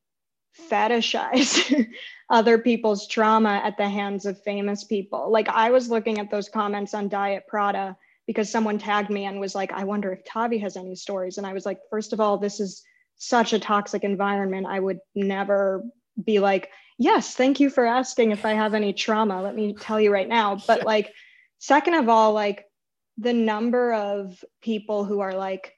fetishize other people's trauma at the hands of famous people. Like, I was looking at those comments on Diet Prada because someone tagged me and was like, I wonder if Tavi has any stories. And I was like, first of all, this is such a toxic environment. I would never be like, yes, thank you for asking if I have any trauma. Let me tell you right now. But like, second of all, like the number of people who are like,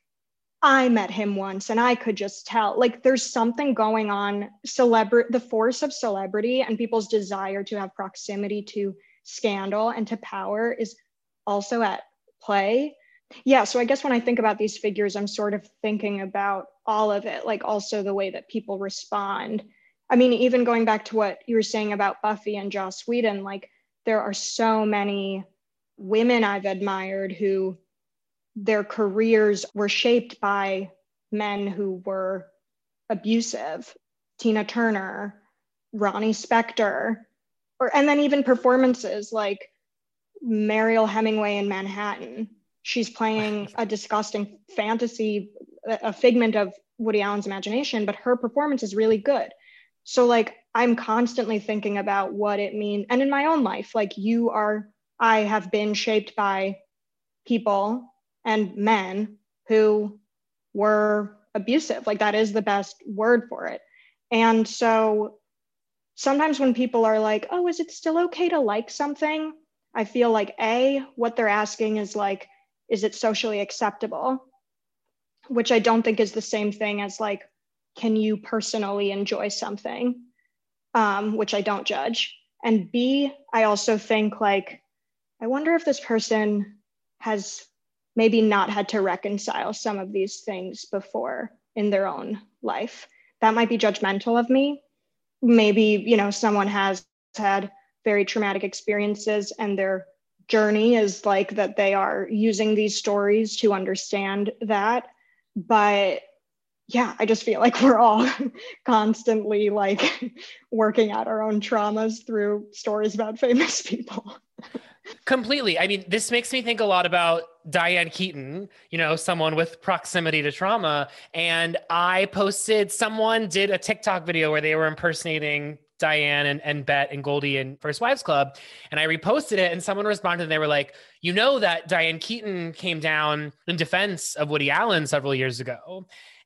I met him once and I could just tell, like, there's something going on. Celebrity, the force of celebrity and people's desire to have proximity to scandal and to power is also at play. Yeah, so I guess when I think about these figures, I'm sort of thinking about all of it, like also the way that people respond. I mean, even going back to what you were saying about Buffy and Joss Whedon, like there are so many women I've admired who their careers were shaped by men who were abusive. Tina Turner, Ronnie Spector, or and then even performances like Mariel Hemingway in Manhattan. She's playing a disgusting fantasy, a figment of Woody Allen's imagination, but her performance is really good. So like, I'm constantly thinking about what it means. And in my own life, like you are, I have been shaped by people and men who were abusive. Like that is the best word for it. And so sometimes when people are like, oh, is it still okay to like something? I feel like A, what they're asking is like, is it socially acceptable? Which I don't think is the same thing as like, can you personally enjoy something? Um, which I don't judge. And B, I also think like, I wonder if this person has maybe not had to reconcile some of these things before in their own life. That might be judgmental of me. Maybe, you know, someone has had very traumatic experiences and their journey is like that they are using these stories to understand that. But yeah, I just feel like we're all constantly like working out our own traumas through stories about famous people. Completely. I mean, this makes me think a lot about Diane Keaton, you know, someone with proximity to trauma. And I posted, someone did a TikTok video where they were impersonating Diane and, and Bet and Goldie in First Wives Club. And I reposted it and someone responded and they were like, you know that Diane Keaton came down in defense of Woody Allen several years ago.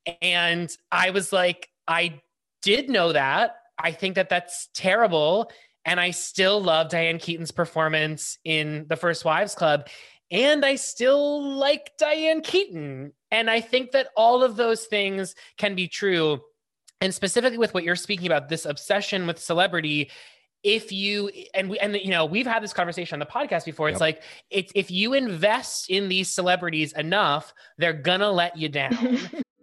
And I was like, I did know that. I think that that's terrible. And I still love Diane Keaton's performance in the First Wives Club. And I still like Diane Keaton. And I think that all of those things can be true. And specifically with what you're speaking about, this obsession with celebrity, if you, and we, and you know, we've had this conversation on the podcast before. It's yep. like, it's, if you invest in these celebrities enough, they're gonna let you down.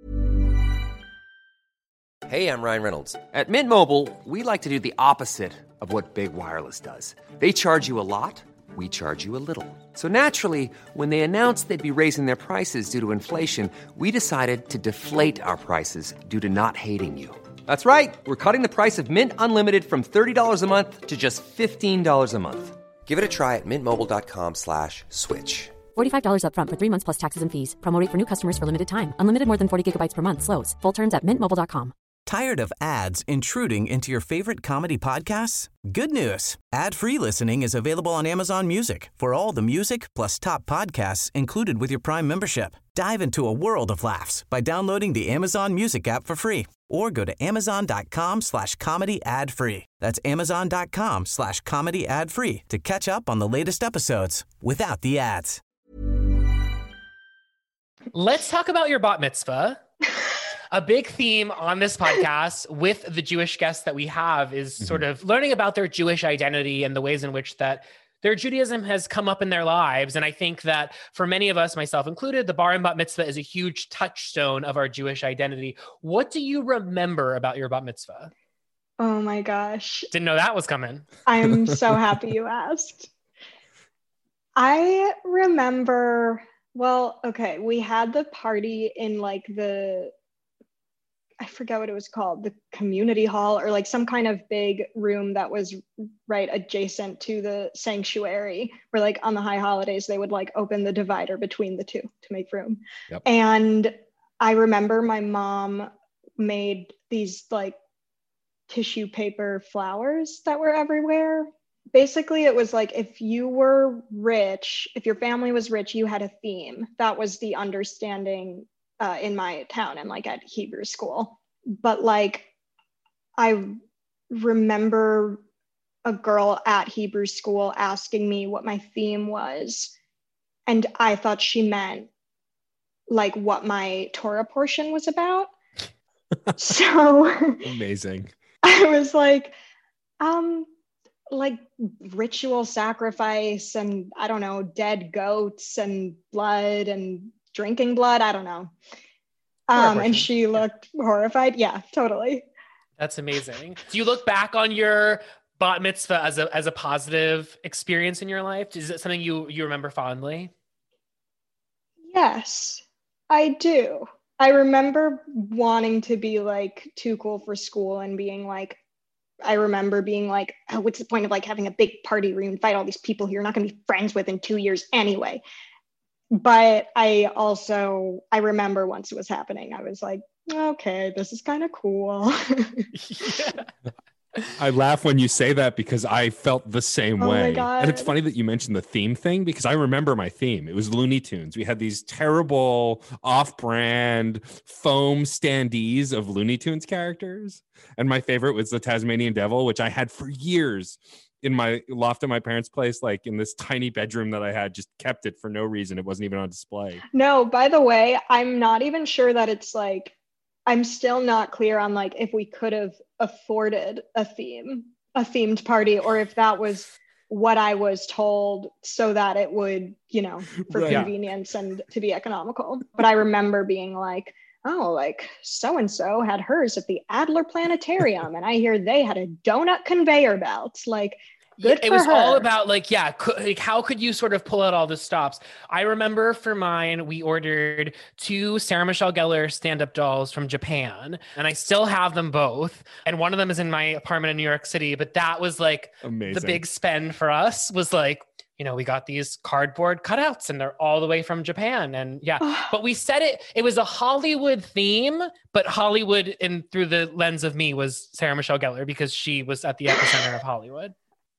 Hey, I'm Ryan Reynolds. At Mint Mobile, we like to do the opposite of what Big Wireless does. They charge you a lot, we charge you a little. So naturally, when they announced they'd be raising their prices due to inflation, we decided to deflate our prices due to not hating you. That's right. We're cutting the price of Mint Unlimited from thirty dollars a month to just fifteen dollars a month. Give it a try at mintmobile.com slash switch. forty-five dollars up front for three months plus taxes and fees. Promo rate for new customers for limited time. Unlimited more than forty gigabytes per month slows. Full terms at mint mobile dot com. Tired of ads intruding into your favorite comedy podcasts? Good news. Ad-free listening is available on Amazon Music for all the music plus top podcasts included with your Prime membership. Dive into a world of laughs by downloading the Amazon Music app for free or go to amazon.com slash comedy ad free. That's amazon.com slash comedy ad free to catch up on the latest episodes without the ads. Let's talk about your bat mitzvah. A big theme on this podcast with the Jewish guests that we have is mm-hmm. sort of learning about their Jewish identity and the ways in which that their Judaism has come up in their lives. And I think that for many of us, myself included, the bar and bat mitzvah is a huge touchstone of our Jewish identity. What do you remember about your bat mitzvah? Oh my gosh. Didn't know that was coming. I'm so happy you asked. I remember, well, okay, we had the party in like the, I forget what it was called, the community hall or like some kind of big room that was right adjacent to the sanctuary where like on the high holidays, they would like open the divider between the two to make room. Yep. And I remember my mom made these like tissue paper flowers that were everywhere. Basically, it was like if you were rich, if your family was rich, you had a theme. That was the understanding Uh, in my town and like at Hebrew school. But like, I remember a girl at Hebrew school asking me what my theme was. And I thought she meant like what my Torah portion was about. So amazing. I was like, um, like ritual sacrifice and I don't know, dead goats and blood and drinking blood. I don't know. Um, and she looked horrified. Yeah, totally. That's amazing. Do you look back on your bat mitzvah as a as a positive experience in your life? Is it something you you remember fondly? Yes, I do. I remember wanting to be like too cool for school and being like, I remember being like, oh, what's the point of like having a big party where you invite all these people who you're not going to be friends with in two years anyway? But I also, I remember once it was happening, I was like, okay, this is kind of cool. Yeah. I laugh when you say that because I felt the same oh way. My God. And it's funny that you mentioned the theme thing because I remember my theme. It was Looney Tunes. We had these terrible off-brand foam standees of Looney Tunes characters. And my favorite was the Tasmanian Devil, which I had for years in my loft at my parents' place, like in this tiny bedroom that I had, just kept it for no reason. It wasn't even on display. No, by the way, I'm not even sure that it's like, I'm still not clear on like if we could have afforded a theme, a themed party, or if that was what I was told so that it would, you know, for right. convenience and to be economical. But I remember being like, oh, like so-and-so had hers at the Adler Planetarium. And I hear they had a donut conveyor belt. Like, good yeah, it for was her. all about like, yeah, could, like, how could you sort of pull out all the stops? I remember for mine, we ordered two Sarah Michelle Gellar stand-up dolls from Japan. And I still have them both. And one of them is in my apartment in New York City. But that was like Amazing. The big spend for us was like, you know, we got these cardboard cutouts and they're all the way from Japan. And yeah, but we said it, it was a Hollywood theme, but Hollywood in through the lens of me was Sarah Michelle Gellar because she was at the epicenter of Hollywood.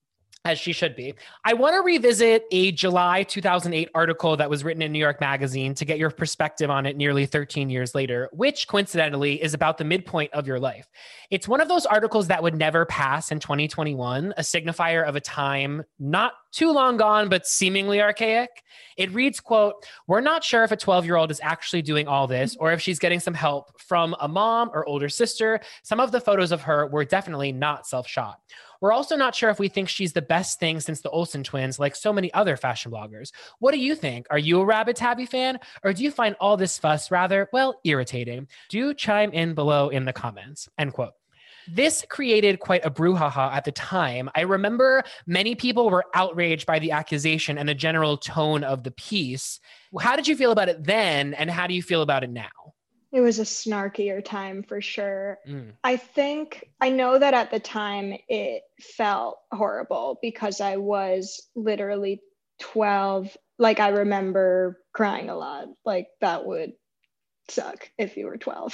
As she should be. I want to revisit a July two thousand eight article that was written in New York Magazine to get your perspective on it nearly thirteen years later, which coincidentally is about the midpoint of your life. It's one of those articles that would never pass in twenty twenty-one, a signifier of a time not too long gone, but seemingly archaic. It reads, quote, "We're not sure if a twelve-year-old is actually doing all this or if she's getting some help from a mom or older sister. Some of the photos of her were definitely not self-shot. We're also not sure if we think she's the best thing since the Olsen twins, like so many other fashion bloggers. What do you think? Are you a Rabid Tabby fan? Or do you find all this fuss rather, well, irritating? Do chime in below in the comments." End quote. This created quite a brouhaha at the time. I remember many people were outraged by the accusation and the general tone of the piece. How did you feel about it then? And how do you feel about it now? It was a snarkier time for sure. Mm. I think, I know that at the time it felt horrible because I was literally twelve. Like I remember crying a lot. Like that would suck if you were twelve.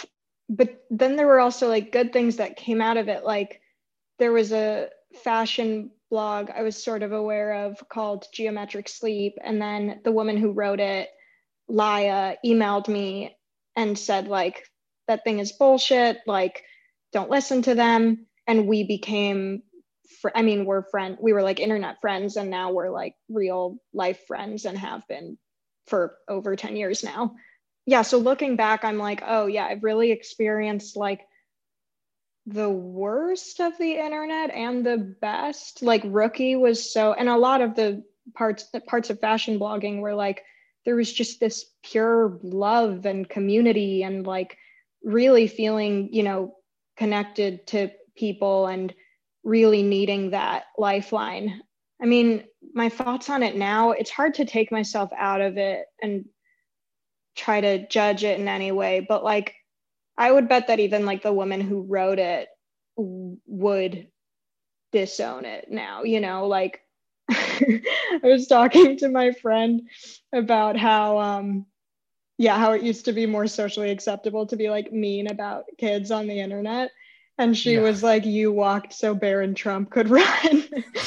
but then there were also like good things that came out of it. Like there was a fashion blog I was sort of aware of called Geometric Sleep. And then the woman who wrote it, Laya, emailed me and said like, that thing is bullshit. Like, don't listen to them. And we became, fr- I mean, we're friend. We were like internet friends, and now we're like real life friends and have been for over ten years now. Yeah. So looking back, I'm like, oh yeah, I've really experienced like the worst of the internet and the best. Like Rookie was so, and a lot of the parts, the parts of fashion blogging were like, there was just this pure love and community and like really feeling, you know, connected to people and really needing that lifeline. I mean, my thoughts on it now, it's hard to take myself out of it and try to judge it in any way, but like, I would bet that even like the woman who wrote it would disown it now, you know, like I was talking to my friend about how, um, yeah, how it used to be more socially acceptable to be like mean about kids on the internet. And she yeah. was like, you walked so Barron Trump could run.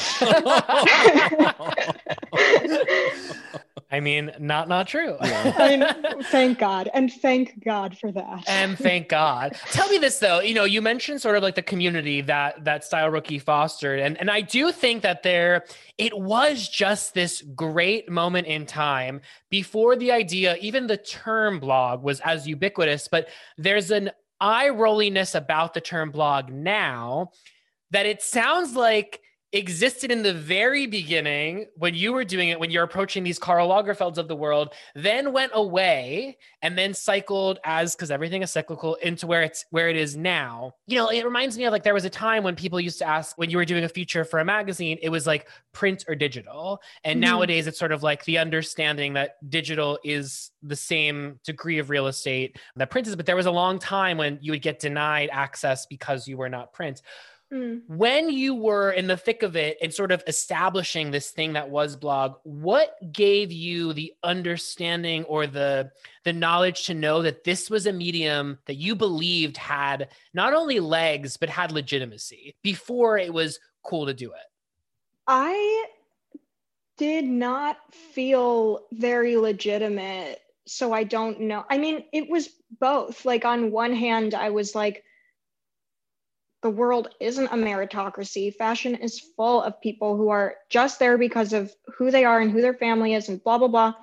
I mean, not not true. Yeah. I mean, thank God. And thank God for that. And thank God. Tell me this though, you know, you mentioned sort of like the community that that Style Rookie fostered. And, and I do think that there, it was just this great moment in time before the idea, even the term blog was as ubiquitous, but there's an eye rolliness about the term blog now that it sounds like existed in the very beginning when you were doing it, when you're approaching these Karl Lagerfelds of the world, then went away and then cycled as, because everything is cyclical, into where it's where it is now. You know, it reminds me of like there was a time when people used to ask when you were doing a feature for a magazine, it was like print or digital. And mm-hmm. nowadays it's sort of like the understanding that digital is the same degree of real estate that print is, but there was a long time when you would get denied access because you were not print. When you were in the thick of it and sort of establishing this thing that was blog, what gave you the understanding or the the knowledge to know that this was a medium that you believed had not only legs, but had legitimacy before it was cool to do it? I did not feel very legitimate, so I don't know. I mean, it was both. Like on one hand, I was like, the world isn't a meritocracy. Fashion is full of people who are just there because of who they are and who their family is and blah, blah, blah.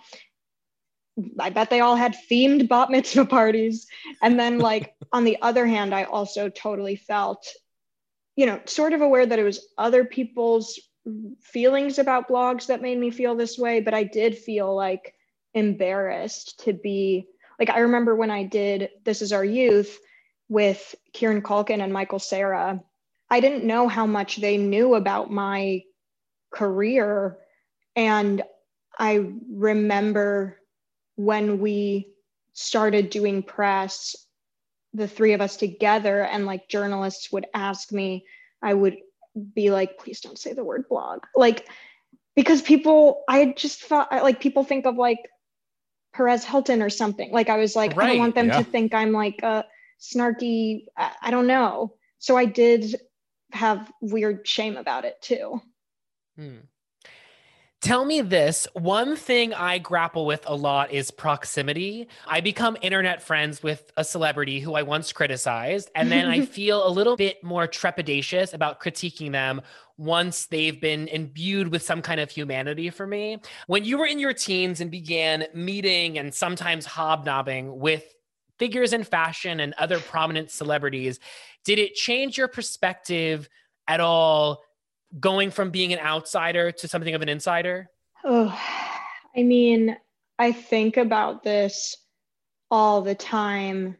I bet they all had themed bat mitzvah parties. And then like, on the other hand, I also totally felt, you know, sort of aware that it was other people's feelings about blogs that made me feel this way. But I did feel like embarrassed to be like, I remember when I did This Is Our Youth with Kieran Culkin and Michael Cera, I didn't know how much they knew about my career. And I remember when we started doing press, the three of us together, and like journalists would ask me, I would be like, please don't say the word blog. Like, because people, I just thought like people think of like Perez Hilton or something. Like I was like, right. I don't want them yeah. to think I'm like a snarky, I, I don't know. So I did have weird shame about it too. Hmm. Tell me this, one thing I grapple with a lot is proximity. I become internet friends with a celebrity who I once criticized, and then I feel a little bit more trepidatious about critiquing them once they've been imbued with some kind of humanity for me. When you were in your teens and began meeting and sometimes hobnobbing with figures in fashion and other prominent celebrities, did it change your perspective at all, going from being an outsider to something of an insider? Oh, I mean, I think about this all the time,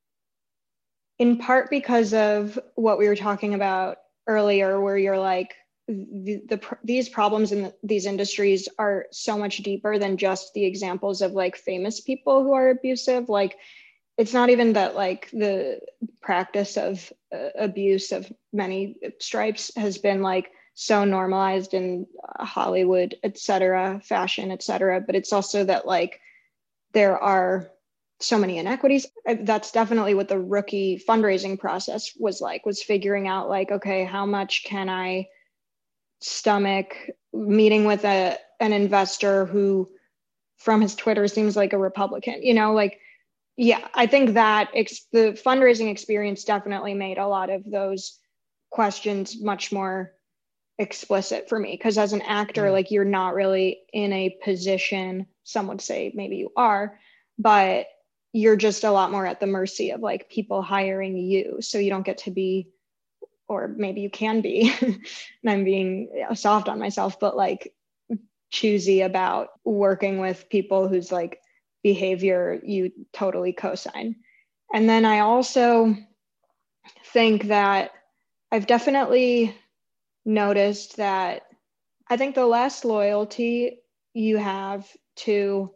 in part because of what we were talking about earlier, where you're like, the, the these problems in the, these industries are so much deeper than just the examples of like famous people who are abusive. Like, it's not even that like the practice of uh, abuse of many stripes has been like so normalized in uh, Hollywood, et cetera, fashion, et cetera. But it's also that like there are so many inequities. That's definitely what the Rookie fundraising process was like, was figuring out like, okay, how much can I stomach meeting with a an investor who from his Twitter seems like a Republican, you know, like, yeah, I think that ex- the fundraising experience definitely made a lot of those questions much more explicit for me. Because as an actor, mm. like you're not really in a position, some would say maybe you are, but you're just a lot more at the mercy of like people hiring you. So you don't get to be, or maybe you can be, and I'm being soft on myself, but like choosy about working with people whose like behavior you totally co-sign. And then I also think that I've definitely noticed that I think the less loyalty you have to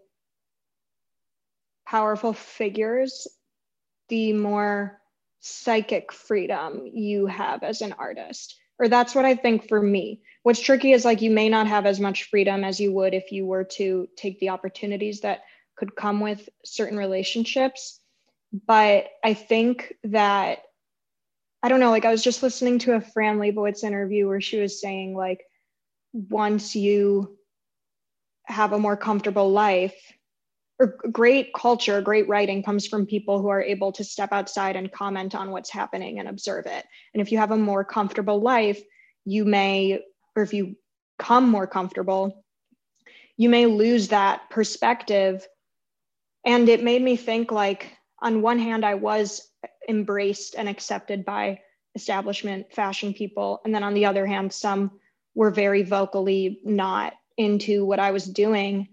powerful figures, the more psychic freedom you have as an artist. Or that's what I think for me. What's tricky is like you may not have as much freedom as you would if you were to take the opportunities that could come with certain relationships. But I think that, I don't know, like I was just listening to a Fran Lebowitz interview where she was saying like, once you have a more comfortable life, or great culture, great writing comes from people who are able to step outside and comment on what's happening and observe it. And if you have a more comfortable life, you may, or if you become more comfortable, you may lose that perspective. And it made me think like, on one hand, I was embraced and accepted by establishment fashion people. And then on the other hand, some were very vocally not into what I was doing.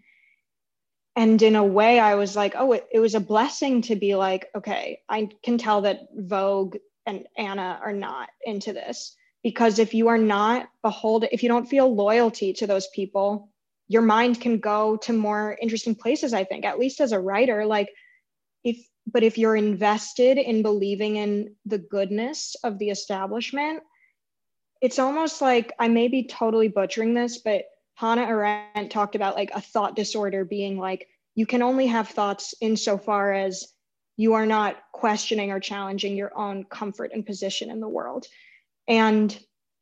And in a way, I was like, oh, it, it was a blessing to be like, okay, I can tell that Vogue and Anna are not into this. Because if you are not beholden, if you don't feel loyalty to those people, your mind can go to more interesting places, I think, at least as a writer. Like, if, but if you're invested in believing in the goodness of the establishment, it's almost like, I may be totally butchering this, but Hannah Arendt talked about like a thought disorder being like, you can only have thoughts insofar as you are not questioning or challenging your own comfort and position in the world. And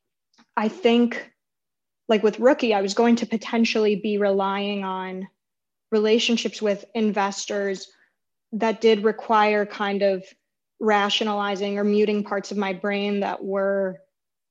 I think like with Rookie, I was going to potentially be relying on relationships with investors that did require kind of rationalizing or muting parts of my brain that were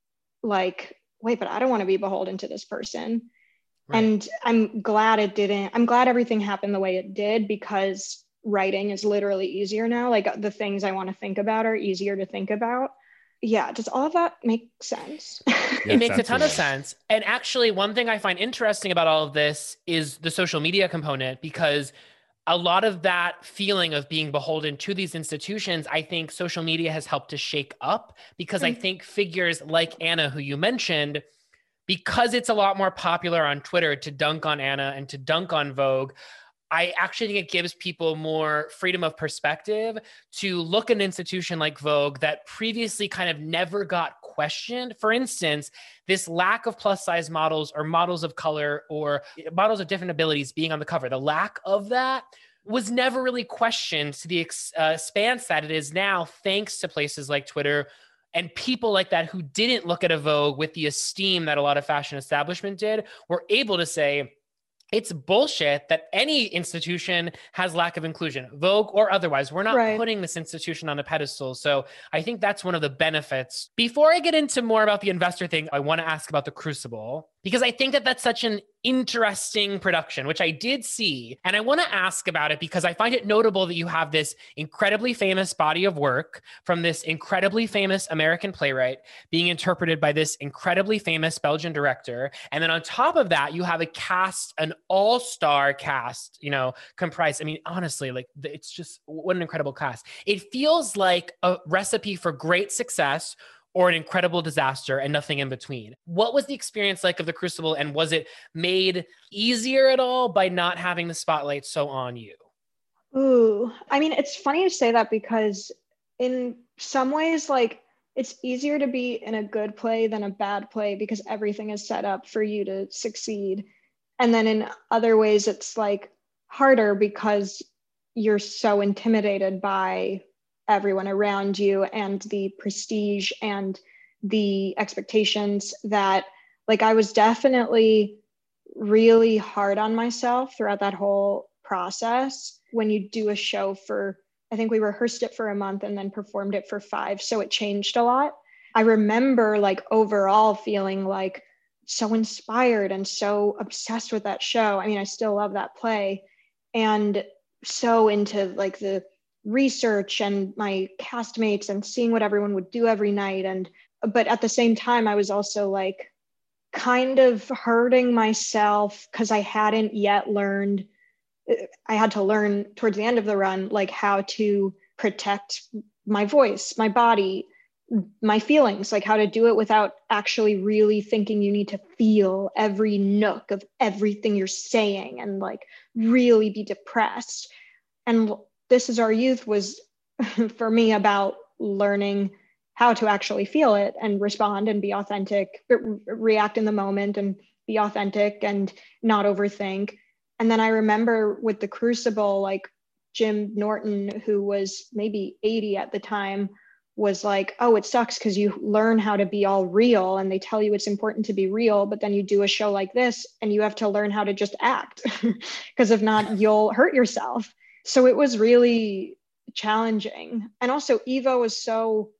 like, wait, but I don't want to be beholden to this person. Right. And I'm glad it didn't, I'm glad everything happened the way it did, because writing is literally easier now. Like the things I want to think about are easier to think about. Yeah. Does all of that make sense? Yes, it makes absolutely. a ton of sense. And actually, one thing I find interesting about all of this is the social media component, because a lot of that feeling of being beholden to these institutions, I think social media has helped to shake up, because mm-hmm. I think figures like Anna, who you mentioned, because it's a lot more popular on Twitter to dunk on Anna and to dunk on Vogue, I actually think it gives people more freedom of perspective to look at an institution like Vogue that previously kind of never got questioned. For instance, this lack of plus size models or models of color or models of different abilities being on the cover, the lack of that was never really questioned to the uh, expanse that it is now, thanks to places like Twitter and people like that who didn't look at a Vogue with the esteem that a lot of fashion establishment did, were able to say, it's bullshit that any institution has lack of inclusion, Vogue or otherwise. We're not right. putting this institution on a pedestal. So I think that's one of the benefits. Before I get into more about the investor thing, I want to ask about The Crucible, because I think that that's such an interesting production, which I did see. And I want to ask about it because I find it notable that you have this incredibly famous body of work from this incredibly famous American playwright being interpreted by this incredibly famous Belgian director. And then on top of that, you have a cast, an all-star cast, you know, comprised. I mean, honestly, like it's just what an incredible cast. It feels like a recipe for great success or an incredible disaster and nothing in between. What was the experience like of The Crucible, and was it made easier at all by not having the spotlight so on you? Ooh, I mean, it's funny to say that, because in some ways, like, it's easier to be in a good play than a bad play because everything is set up for you to succeed. And then in other ways, it's like harder because you're so intimidated by everyone around you and the prestige and the expectations that, like, I was definitely really hard on myself throughout that whole process. When you do a show for, I think we rehearsed it for a month and then performed it for five, so it changed a lot. I remember like overall feeling like so inspired and so obsessed with that show. I mean, I still love that play, and so into like the research and my castmates and seeing what everyone would do every night. And but at the same time, I was also like kind of hurting myself because I hadn't yet learned, I had to learn towards the end of the run, like how to protect my voice, my body, my feelings, like how to do it without actually really thinking you need to feel every nook of everything you're saying and like really be depressed. And This Is Our Youth was for me about learning how to actually feel it and respond and be authentic, re- react in the moment and be authentic and not overthink. And then I remember with The Crucible, like Jim Norton, who was maybe eighty at the time, was like, oh, it sucks because you learn how to be all real and they tell you it's important to be real, but then you do a show like this and you have to learn how to just act because if not, you'll hurt yourself. So it was really challenging. And also Ivo was so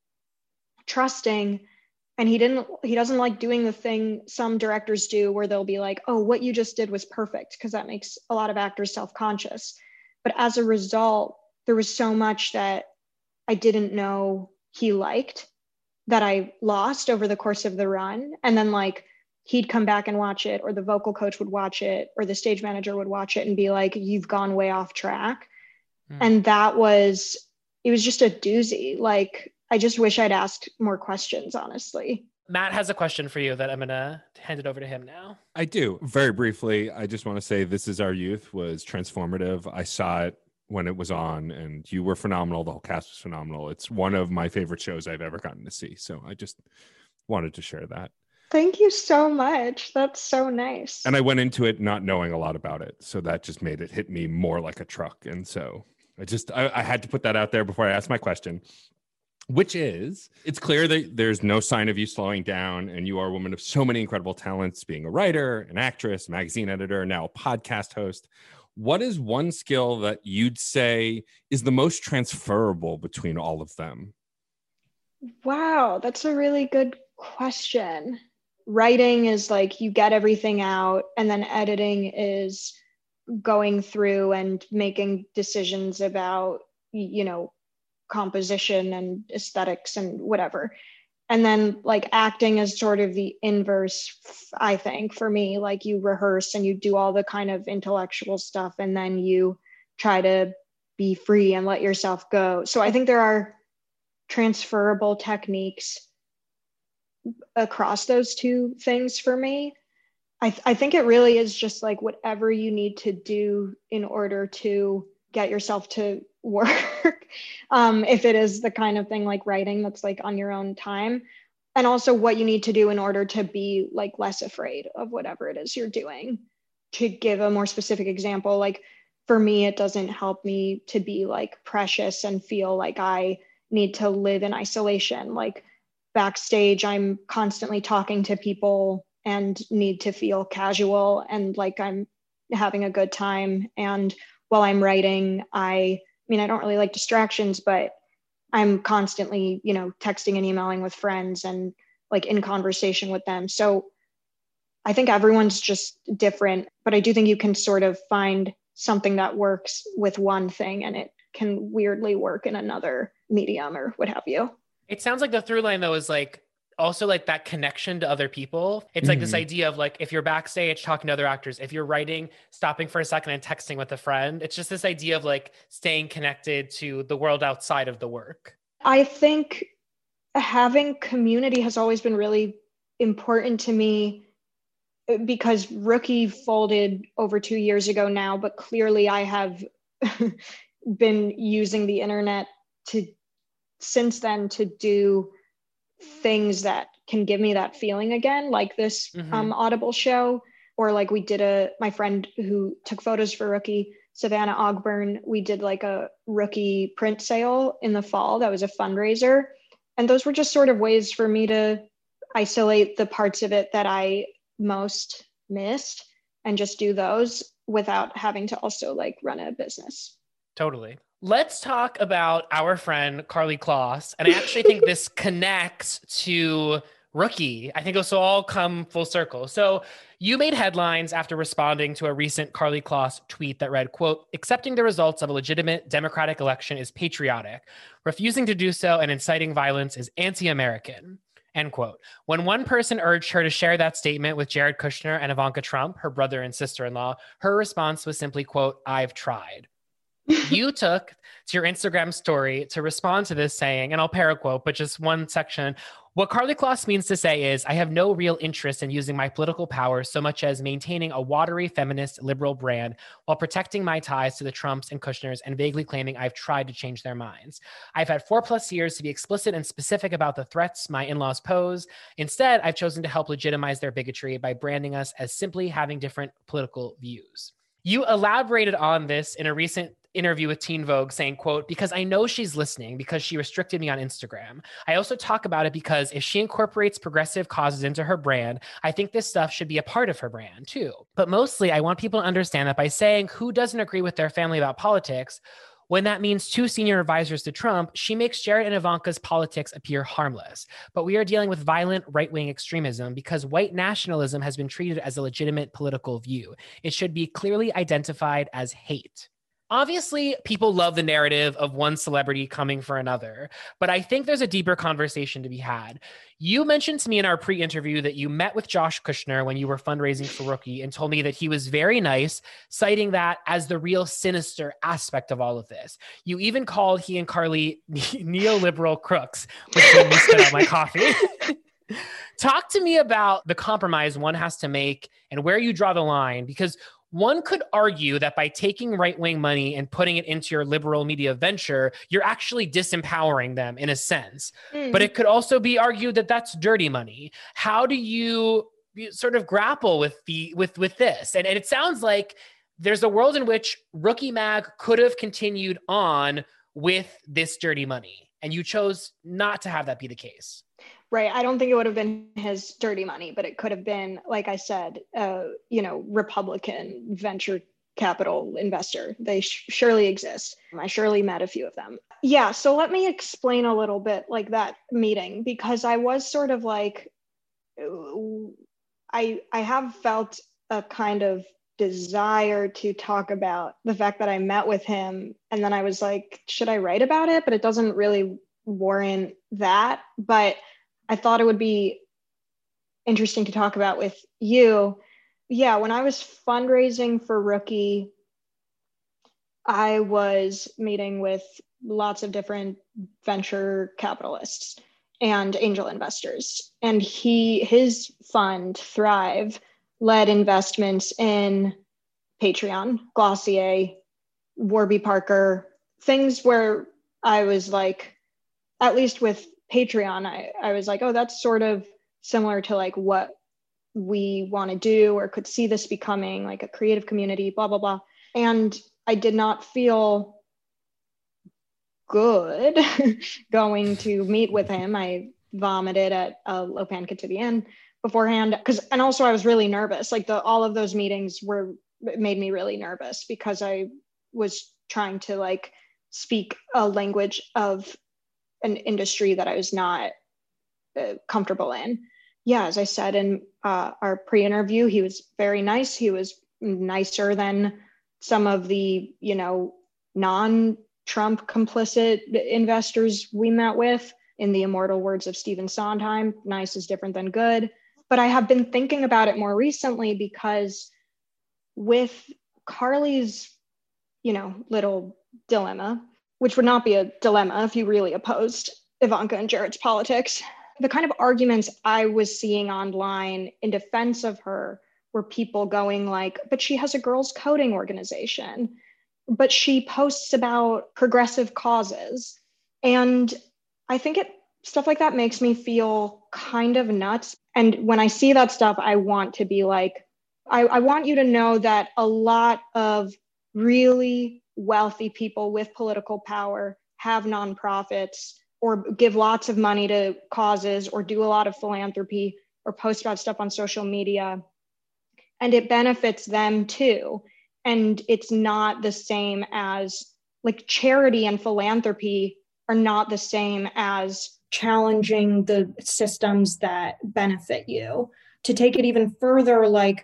trusting, and he didn't, he doesn't like doing the thing some directors do where they'll be like, oh, what you just did was perfect, because that makes a lot of actors self-conscious. But as a result, there was so much that I didn't know he liked that I lost over the course of the run. And then like he'd come back and watch it, or the vocal coach would watch it, or the stage manager would watch it and be like, you've gone way off track. Mm. And that was, it was just a doozy. Like, I just wish I'd asked more questions, honestly. Matt has a question for you that I'm going to hand it over to him now. I do. Very briefly, I just want to say This Is Our Youth was transformative. I saw it when it was on, and you were phenomenal. The whole cast was phenomenal. It's one of my favorite shows I've ever gotten to see. So I just wanted to share that. Thank you so much. That's so nice. And I went into it not knowing a lot about it. So that just made it hit me more like a truck. And so I just, I, I had to put that out there before I asked my question, which is, it's clear that there's no sign of you slowing down, and you are a woman of so many incredible talents, being a writer, an actress, magazine editor, now a podcast host. What is one skill that you'd say is the most transferable between all of them? Wow, that's a really good question. Writing is like you get everything out, and then editing is going through and making decisions about, you know, composition and aesthetics and whatever. And then like acting is sort of the inverse, I think, for me. Like you rehearse and you do all the kind of intellectual stuff, and then you try to be free and let yourself go. So I think there are transferable techniques across those two things for me. I, th- I think it really is just like whatever you need to do in order to get yourself to work. um, if it is the kind of thing like writing that's like on your own time, and also what you need to do in order to be like less afraid of whatever it is you're doing. To give a more specific example, like for me, it doesn't help me to be like precious and feel like I need to live in isolation. Like backstage, I'm constantly talking to people and need to feel casual and like I'm having a good time. And while I'm writing, I, I mean, I don't really like distractions, but I'm constantly, you know, texting and emailing with friends and like in conversation with them. So I think everyone's just different, but I do think you can sort of find something that works with one thing and it can weirdly work in another medium or what have you. It sounds like the through line though is like also like that connection to other people. It's mm-hmm. like this idea of like, if you're backstage talking to other actors, if you're writing, stopping for a second and texting with a friend, it's just this idea of like staying connected to the world outside of the work. I think having community has always been really important to me because Rookie folded over two years ago now, but clearly I have been using the internet to since then to do things that can give me that feeling again, like this mm-hmm. um, Audible show, or like we did a, my friend who took photos for Rookie Savannah Ogburn, we did like a rookie print sale in the fall. That was a fundraiser. And those were just sort of ways for me to isolate the parts of it that I most missed and just do those without having to also like run a business. Totally. Let's talk about our friend Karlie Kloss. And I actually think this connects to Rookie. I think this will all come full circle. So you made headlines after responding to a recent Karlie Kloss tweet that read, quote, "Accepting the results of a legitimate democratic election is patriotic. Refusing to do so and inciting violence is anti-American." End quote. When one person urged her to share that statement with Jared Kushner and Ivanka Trump, her brother and sister-in-law, her response was simply, quote, "I've tried." You took to your Instagram story to respond to this saying, and I'll paraquote, but just one section, "What Karlie Kloss means to say is, I have no real interest in using my political power so much as maintaining a watery feminist liberal brand while protecting my ties to the Trumps and Kushners and vaguely claiming I've tried to change their minds. I've had four plus years to be explicit and specific about the threats my in-laws pose. Instead, I've chosen to help legitimize their bigotry by branding us as simply having different political views." You elaborated on this in a recent interview with Teen Vogue saying, quote, "Because I know she's listening because she restricted me on Instagram. I also talk about it because if she incorporates progressive causes into her brand, I think this stuff should be a part of her brand too. But mostly I want people to understand that by saying who doesn't agree with their family about politics, when that means two senior advisors to Trump, she makes Jared and Ivanka's politics appear harmless. But we are dealing with violent right-wing extremism because white nationalism has been treated as a legitimate political view. It should be clearly identified as hate." Obviously, people love the narrative of one celebrity coming for another, but I think there's a deeper conversation to be had. You mentioned to me in our pre-interview that you met with Josh Kushner when you were fundraising for Rookie and told me that he was very nice, citing that as the real sinister aspect of all of this. You even called he and Karlie neoliberal crooks, which made me spit out my coffee. Talk to me about the compromise one has to make and where you draw the line, because one could argue that by taking right-wing money and putting it into your liberal media venture, you're actually disempowering them in a sense. Mm. But it could also be argued that that's dirty money. How do you, you sort of grapple with the with with this? And, and it sounds like there's a world in which Rookie Mag could have continued on with this dirty money, and you chose not to have that be the case. Right. I don't think it would have been his dirty money, but it could have been, like I said, uh, you know, Republican venture capital investor. They sh- surely exist. I surely met a few of them. Yeah. So let me explain a little bit like that meeting, because I was sort of like, I I have felt a kind of desire to talk about the fact that I met with him. And then I was like, should I write about it? But it doesn't really warrant that. But I thought it would be interesting to talk about with you. Yeah, when I was fundraising for Rookie, I was meeting with lots of different venture capitalists and angel investors. And he, his fund, Thrive, led investments in Patreon, Glossier, Warby Parker, things where I was like, at least with Patreon, I, I was like, oh, that's sort of similar to like what we want to do or could see this becoming like a creative community, blah, blah, blah. And I did not feel good going to meet with him. I vomited at a Lopan Cotidienne beforehand because, and also I was really nervous. Like the, all of those meetings were, made me really nervous because I was trying to like speak a language of an industry that I was not uh, comfortable in. Yeah, as I said in uh, our pre-interview, he was very nice. He was nicer than some of the, you know, non-Trump complicit investors we met with. In the immortal words of Stephen Sondheim, nice is different than good. But I have been thinking about it more recently because with Karlie's, you know, little dilemma, which would not be a dilemma if you really opposed Ivanka and Jared's politics. The kind of arguments I was seeing online in defense of her were people going like, but she has a girls' coding organization, but she posts about progressive causes. And I think it stuff like that makes me feel kind of nuts. And when I see that stuff, I want to be like, I, I want you to know that a lot of really wealthy people with political power have nonprofits or give lots of money to causes or do a lot of philanthropy or post about stuff on social media. And it benefits them too. And it's not the same as, like, charity and philanthropy are not the same as challenging the systems that benefit you. To take it even further, like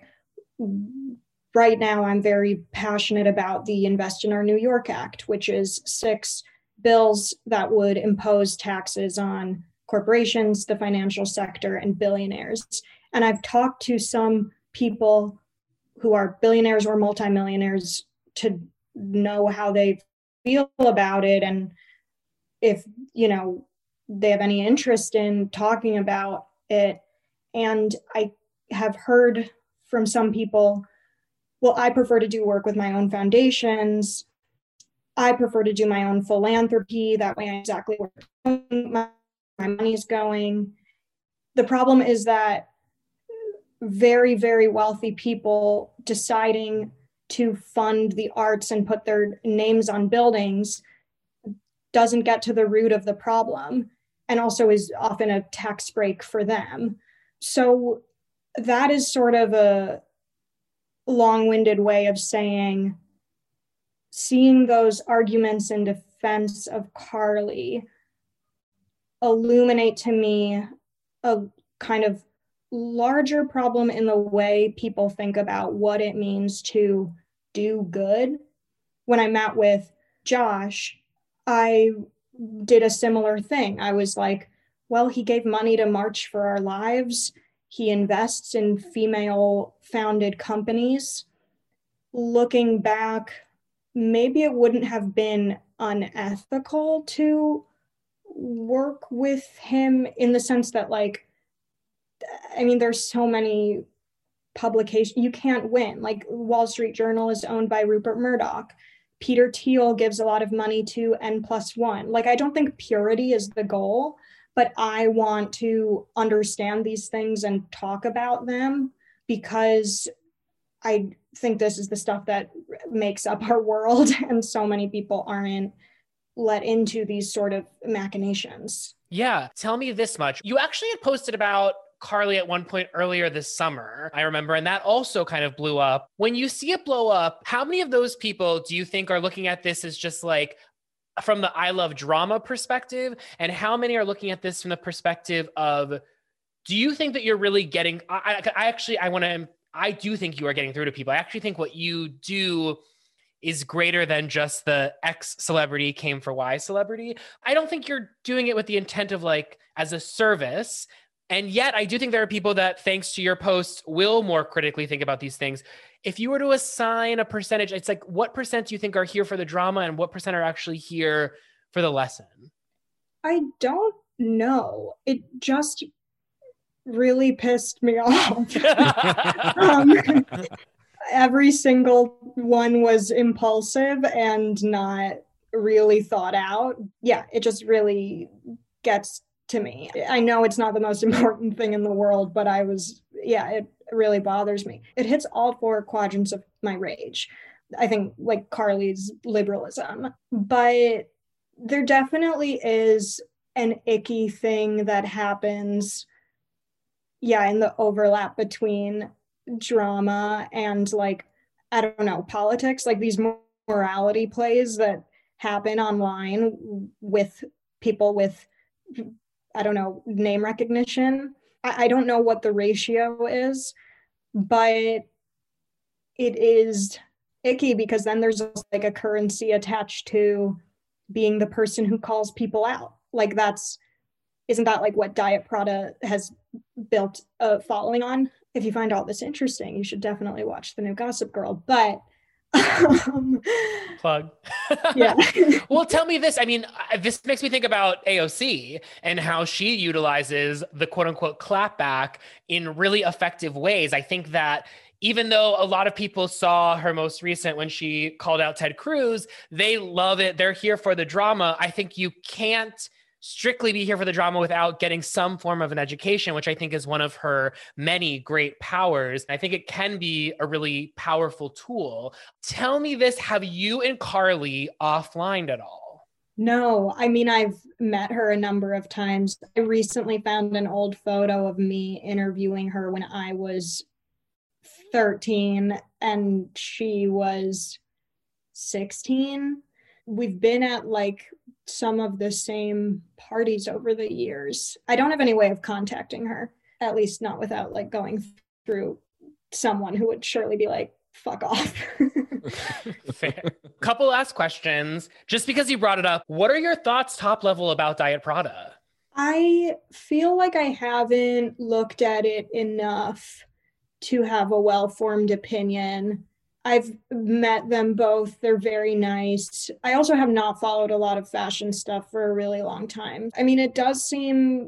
right now, I'm very passionate about the Invest in Our New York Act, which is six bills that would impose taxes on corporations, the financial sector, and billionaires. And I've talked to some people who are billionaires or multimillionaires to know how they feel about it and if, you know, they have any interest in talking about it. And I have heard from some people, well, I prefer to do work with my own foundations. I prefer to do my own philanthropy. That way I know exactly where my, my money is going. The problem is that very, very wealthy people deciding to fund the arts and put their names on buildings doesn't get to the root of the problem, and also is often a tax break for them. So that is sort of a long-winded way of saying, seeing those arguments in defense of Carly illuminate to me a kind of larger problem in the way people think about what it means to do good. When I met with Josh, I did a similar thing. I was like, well, he gave money to March for Our Lives. He invests in female-founded companies. Looking back, maybe it wouldn't have been unethical to work with him in the sense that, like, I mean, there's so many publications, you can't win. Like, Wall Street Journal is owned by Rupert Murdoch. Peter Thiel gives a lot of money to N plus one. Like, I don't think purity is the goal, but I want to understand these things and talk about them because I think this is the stuff that makes up our world, and so many people aren't let into these sort of machinations. Yeah. Tell me this much. You actually had posted about Carly at one point earlier this summer, I remember, and that also kind of blew up. When you see it blow up, how many of those people do you think are looking at this as just like from the I love drama perspective? And how many are looking at this from the perspective of, do you think that you're really getting, I, I actually, I want to, I do think you are getting through to people. I actually think what you do is greater than just the X celebrity came for Y celebrity. I don't think you're doing it with the intent of like as a service. And yet I do think there are people that, thanks to your posts, will more critically think about these things. If you were to assign a percentage, it's like, what percent do you think are here for the drama and what percent are actually here for the lesson? I don't know. It just really pissed me off. um, every single one was impulsive and not really thought out. Yeah, it just really gets to me. I know it's not the most important thing in the world, but I was, yeah, it really bothers me. It hits all four quadrants of my rage. I think, like Carly's liberalism, but there definitely is an icky thing that happens, yeah, in the overlap between drama and, like, I don't know, politics, like these morality plays that happen online with people with, I don't know, name recognition. I, I don't know what the ratio is, but it is icky because then there's like a currency attached to being the person who calls people out. Like that's, isn't that like what Diet Prada has built a following on? If you find all this interesting, you should definitely watch the new Gossip Girl. But um, plug. Yeah. Well, tell me this. I mean, this makes me think about A O C and how she utilizes the quote unquote clapback in really effective ways. I think that even though a lot of people saw her most recent when she called out Ted Cruz, they love it. They're here for the drama. I think you can't strictly be here for the drama without getting some form of an education, which I think is one of her many great powers. I think it can be a really powerful tool. Tell me this, have you and Carly offlined at all? No, I mean, I've met her a number of times. I recently found an old photo of me interviewing her when I was thirteen and she was sixteen. We've been at like some of the same parties over the years. I don't have any way of contacting her, at least not without like going through someone who would surely be like, fuck off. Fair. Couple last questions. Just because you brought it up, what are your thoughts top level about Diet Prada? I feel like I haven't looked at it enough to have a well-formed opinion. I've met them both. They're very nice. I also have not followed a lot of fashion stuff for a really long time. I mean, it does seem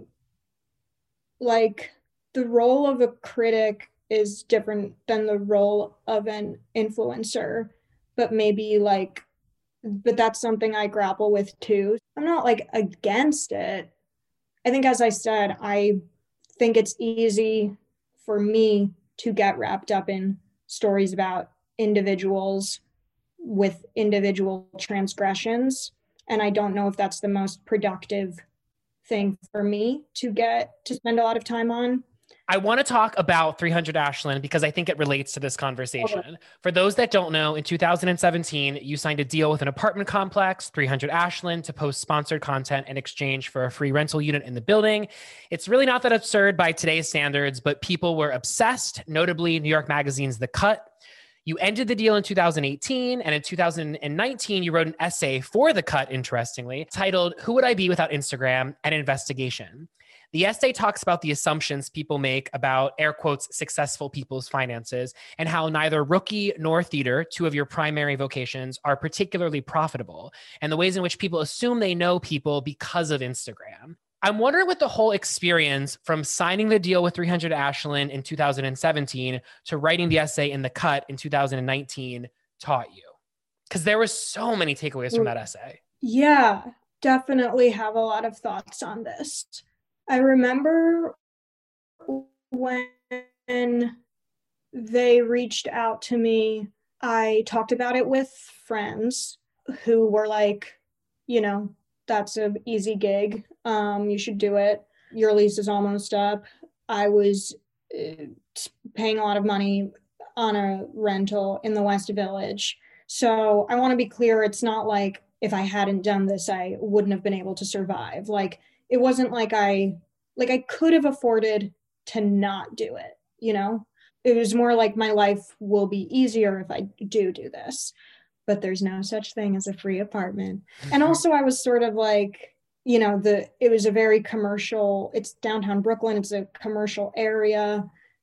like the role of a critic is different than the role of an influencer, but maybe like, but that's something I grapple with too. I'm not like against it. I think, as I said, I think it's easy for me to get wrapped up in stories about individuals with individual transgressions. And I don't know if that's the most productive thing for me to get to spend a lot of time on. I want to talk about three hundred Ashland because I think it relates to this conversation. Okay. For those that don't know, in two thousand seventeen, you signed a deal with an apartment complex, three hundred Ashland, to post sponsored content in exchange for a free rental unit in the building. It's really not that absurd by today's standards, but people were obsessed, notably New York Magazine's The Cut. You ended the deal in two thousand eighteen, and in two thousand nineteen, you wrote an essay for The Cut, interestingly, titled, "Who Would I Be Without Instagram? An Investigation." The essay talks about the assumptions people make about, air quotes, successful people's finances, and how neither rookie nor theater, two of your primary vocations, are particularly profitable, and the ways in which people assume they know people because of Instagram. I'm wondering what the whole experience from signing the deal with three hundred Ashland in two thousand seventeen to writing the essay in The Cut in two thousand nineteen taught you. Because there were so many takeaways from that essay. Yeah, definitely have a lot of thoughts on this. I remember when they reached out to me, I talked about it with friends who were like, you know, that's an easy gig. Um, you should do it. Your lease is almost up. I was uh, paying a lot of money on a rental in the West Village. So I want to be clear. It's not like if I hadn't done this, I wouldn't have been able to survive. Like, it wasn't like I, like I could have afforded to not do it, you know? It was more like my life will be easier if I do do this, but there's no such thing as a free apartment. And also I was sort of like, you know, the, it was a very commercial, it's downtown Brooklyn, it's a commercial area.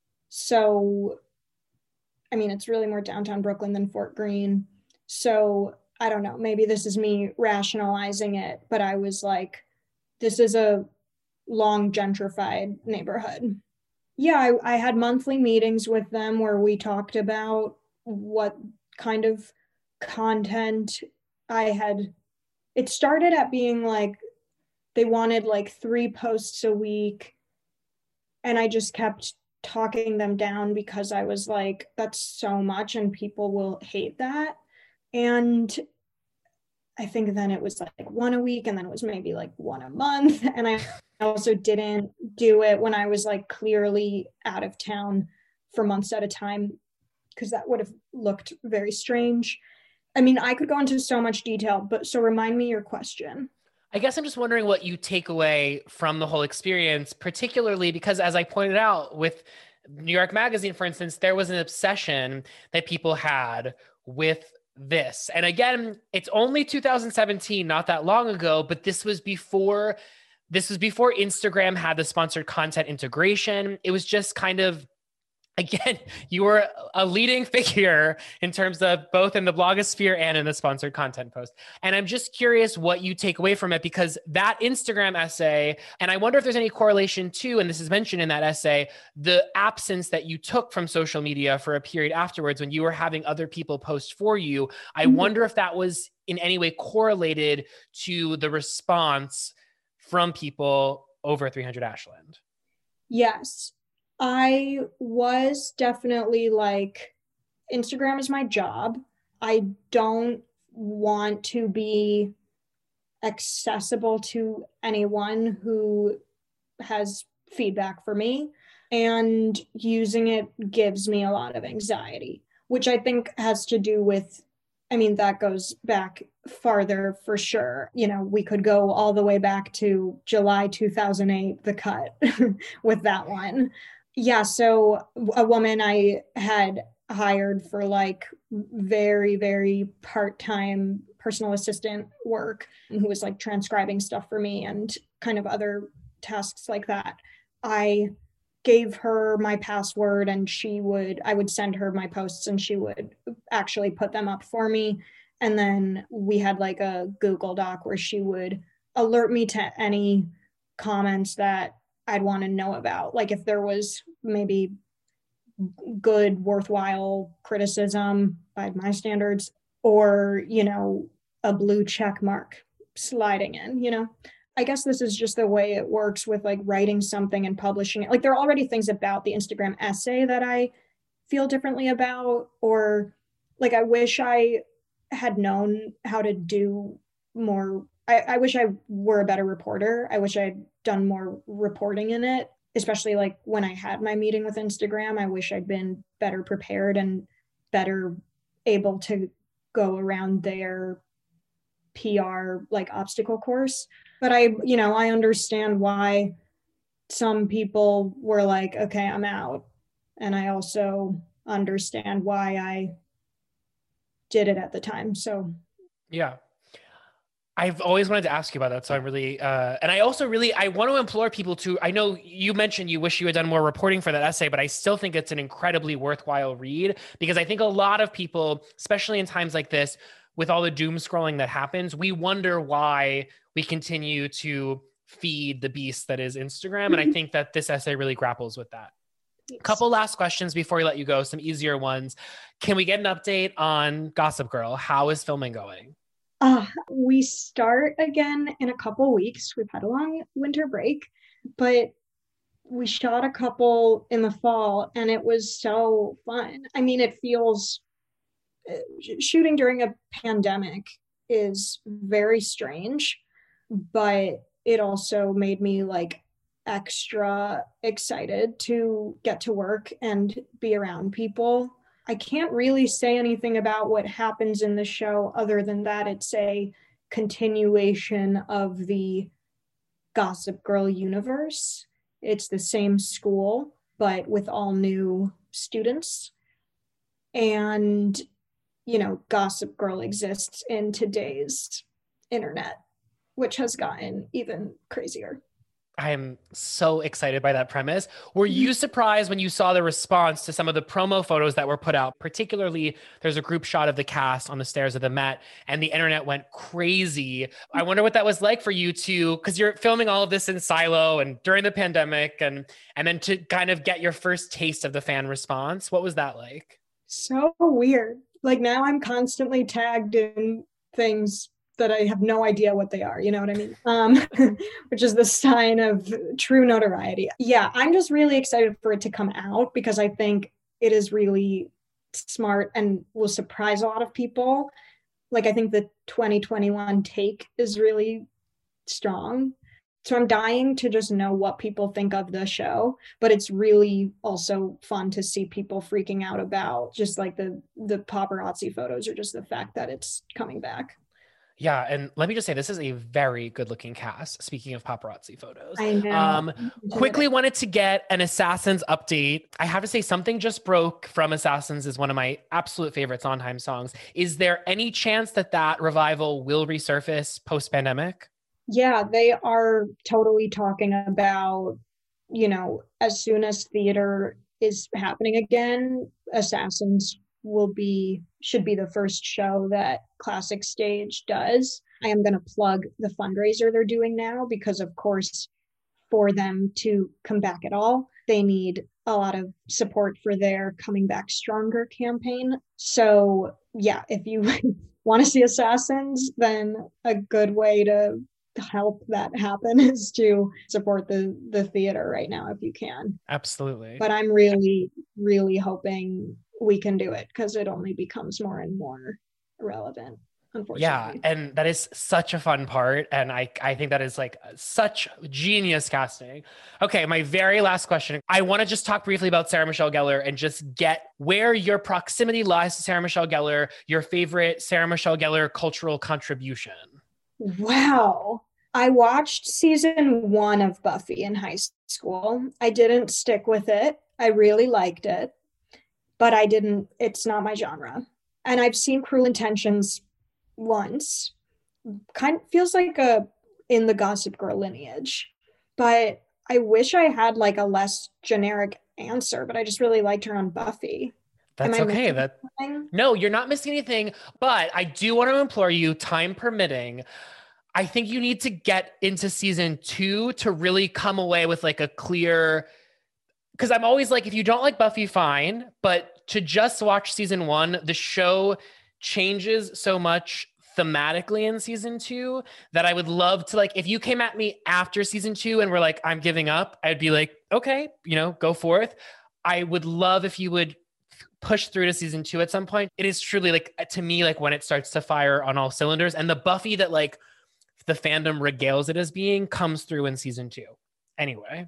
So, I mean, it's really more downtown Brooklyn than Fort Greene. So I don't know, maybe this is me rationalizing it, but I was like, this is a long gentrified neighborhood. Yeah, I, I had monthly meetings with them where we talked about what kind of content I had. It started at being like, they wanted like three posts a week. And I just kept talking them down because I was like, that's so much and people will hate that. And I think then it was like one a week, and then it was maybe like one a month. And I also didn't do it when I was like clearly out of town for months at a time, because that would have looked very strange. I mean, I could go into so much detail, but so remind me your question. I guess I'm just wondering what you take away from the whole experience, particularly because, as I pointed out with New York Magazine, for instance, there was an obsession that people had with this. And again, it's only two thousand seventeen, not that long ago, but this was before this was before Instagram had the sponsored content integration. It was just kind of, again, you were a leading figure in terms of both in the blogosphere and in the sponsored content post. And I'm just curious what you take away from it, because that Instagram essay, and I wonder if there's any correlation too, and this is mentioned in that essay, the absence that you took from social media for a period afterwards when you were having other people post for you. I mm-hmm. wonder if that was in any way correlated to the response from people over three hundred Ashland. Yes. I was definitely like, Instagram is my job. I don't want to be accessible to anyone who has feedback for me, and using it gives me a lot of anxiety, which I think has to do with, I mean, that goes back farther for sure. You know, we could go all the way back to July two thousand eight, The Cut with that one. Yeah, so a woman I had hired for like very, very part-time personal assistant work, who was like transcribing stuff for me and kind of other tasks like that. I gave her my password, and she would, I would send her my posts and she would actually put them up for me. And then we had like a Google Doc where she would alert me to any comments that I'd want to know about. Like if there was maybe good, worthwhile criticism by my standards, or, you know, a blue check mark sliding in, you know. I guess this is just the way it works with like writing something and publishing it. Like there are already things about the Instagram essay that I feel differently about, or like I wish I had known how to do more. I, I wish I were a better reporter. I wish I'd done more reporting in it, especially like when I had my meeting with Instagram. I wish I'd been better prepared and better able to go around their P R like obstacle course. But I, you know, I understand why some people were like, okay, I'm out. And I also understand why I did it at the time. So yeah. I've always wanted to ask you about that. So I'm really, uh, and I also really, I want to implore people to, I know you mentioned you wish you had done more reporting for that essay, but I still think it's an incredibly worthwhile read, because I think a lot of people, especially in times like this, with all the doom scrolling that happens, we wonder why we continue to feed the beast that is Instagram. And I think that this essay really grapples with that. A couple last questions before we let you go, some easier ones. Can we get an update on Gossip Girl? How is filming going? Uh, we start again in a couple weeks. We've had a long winter break, but we shot a couple in the fall and it was so fun. I mean, it feels, shooting during a pandemic is very strange, but it also made me like extra excited to get to work and be around people. I can't really say anything about what happens in the show other than that it's a continuation of the Gossip Girl universe. It's the same school, but with all new students. And, you know, Gossip Girl exists in today's internet, which has gotten even crazier. I am so excited by that premise. Were you surprised when you saw the response to some of the promo photos that were put out? Particularly, there's a group shot of the cast on the stairs of the Met, and the internet went crazy. I wonder what that was like for you to, because you're filming all of this in silo and during the pandemic, and and then to kind of get your first taste of the fan response. What was that like? So weird. Like now I'm constantly tagged in things that I have no idea what they are, you know what I mean? Um, which is the sign of true notoriety. Yeah, I'm just really excited for it to come out because I think it is really smart and will surprise a lot of people. Like I think the twenty twenty-one take is really strong. So I'm dying to just know what people think of the show, but it's really also fun to see people freaking out about just like the the paparazzi photos or just the fact that it's coming back. Yeah, and let me just say, this is a very good-looking cast, speaking of paparazzi photos. I know. Um, quickly wanted to get an Assassins update. I have to say, Something Just Broke from Assassins is one of my absolute favorite Sondheim songs. Is there any chance that that revival will resurface post-pandemic? Yeah, they are totally talking about, you know, as soon as theater is happening again, Assassins will be, should be the first show that Classic Stage does. I am going to plug the fundraiser they're doing now because, of course, for them to come back at all, they need a lot of support for their Coming Back Stronger campaign. So yeah, if you want to see Assassins, then a good way to help that happen is to support the the theater right now if you can. Absolutely. But I'm really, really hoping we can do it because it only becomes more and more relevant, unfortunately. Yeah, and that is such a fun part. And I, I think that is like such genius casting. Okay, my very last question. I want to just talk briefly about Sarah Michelle Gellar and just get where your proximity lies to Sarah Michelle Gellar, your favorite Sarah Michelle Gellar cultural contribution. Wow. I watched season one of Buffy in high school. I didn't stick with it. I really liked it, but I didn't, it's not my genre. And I've seen Cruel Intentions once. Kind of feels like a in the Gossip Girl lineage, but I wish I had like a less generic answer, but I just really liked her on Buffy. That's okay. That anything? No, you're not missing anything, but I do want to implore you, time permitting, I think you need to get into season two to really come away with like a clear, because I'm always like, if you don't like Buffy, fine, but to just watch season one, the show changes so much thematically in season two that I would love to, like, if you came at me after season two and were like, I'm giving up, I'd be like, okay, you know, go forth. I would love if you would push through to season two at some point. It is truly like, to me, like when it starts to fire on all cylinders, and the Buffy that like the fandom regales it as being comes through in season two. Anyway.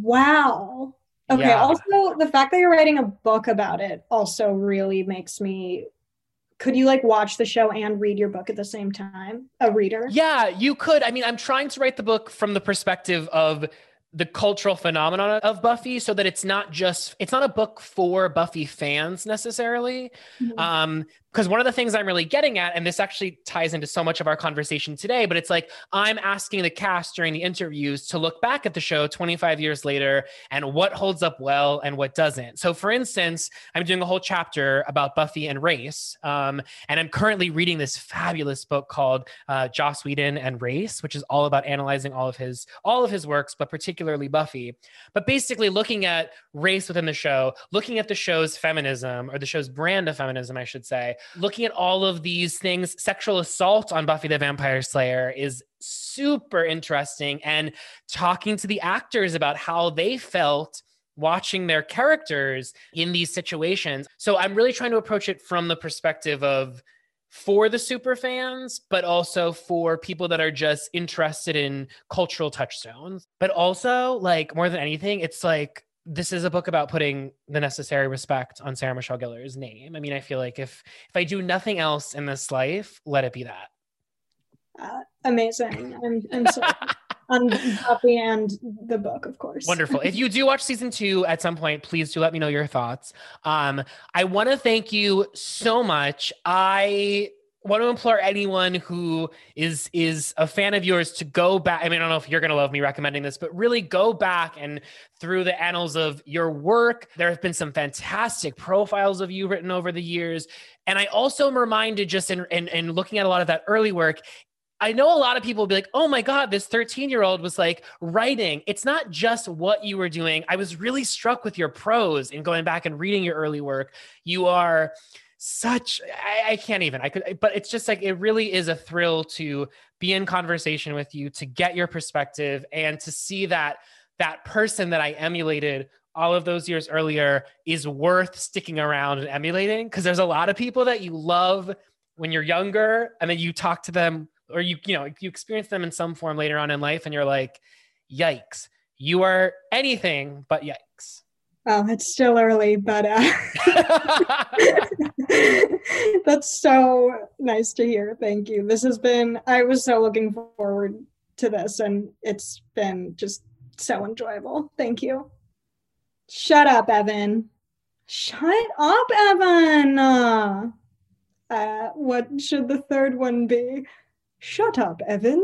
Wow. Okay. Yeah. Also, the fact that you're writing a book about it also really makes me, could you like watch the show and read your book at the same time? A reader? Yeah, you could. I mean, I'm trying to write the book from the perspective of the cultural phenomenon of Buffy, so that it's not just, it's not a book for Buffy fans necessarily. Mm-hmm. Um, because one of the things I'm really getting at, and this actually ties into so much of our conversation today, but it's like, I'm asking the cast during the interviews to look back at the show twenty-five years later and what holds up well and what doesn't. So for instance, I'm doing a whole chapter about Buffy and race. Um, and I'm currently reading this fabulous book called uh, Joss Whedon and Race, which is all about analyzing all of his, all of his works, but particularly Buffy. But basically looking at race within the show, looking at the show's feminism, or the show's brand of feminism, I should say, looking at all of these things. Sexual assault on Buffy the Vampire Slayer is super interesting, and talking to the actors about how they felt watching their characters in these situations. So I'm really trying to approach it from the perspective of for the super fans, but also for people that are just interested in cultural touchstones. But also, like, more than anything, it's like, this is a book about putting the necessary respect on Sarah Michelle Gellar's name. I mean, I feel like if if I do nothing else in this life, let it be that. Uh, amazing. I'm, I'm so on Buffy and the book, of course. Wonderful. If you do watch season two at some point, please do let me know your thoughts. Um, I want to thank you so much. I want to implore anyone who is is a fan of yours to go back. I mean, I don't know if you're going to love me recommending this, but really go back and through the annals of your work. There have been some fantastic profiles of you written over the years. And I also am reminded just in, in, in looking at a lot of that early work, I know a lot of people will be like, oh my God, this thirteen year old was like writing. It's not just what you were doing. I was really struck with your prose in going back and reading your early work. You are such, I, I can't even, I could, but it's just like, it really is a thrill to be in conversation with you, to get your perspective, and to see that that person that I emulated all of those years earlier is worth sticking around and emulating. Because there's a lot of people that you love when you're younger, and then you talk to them, or you, you know, you experience them in some form later on in life, and you're like, yikes, you are anything but yikes. Well, it's still early, but uh, that's so nice to hear. Thank you. This has been, I was so looking forward to this, and it's been just so enjoyable. Thank you. Shut up, Evan. Shut up, Evan. Uh, uh, what should the third one be? Shut up, Evan.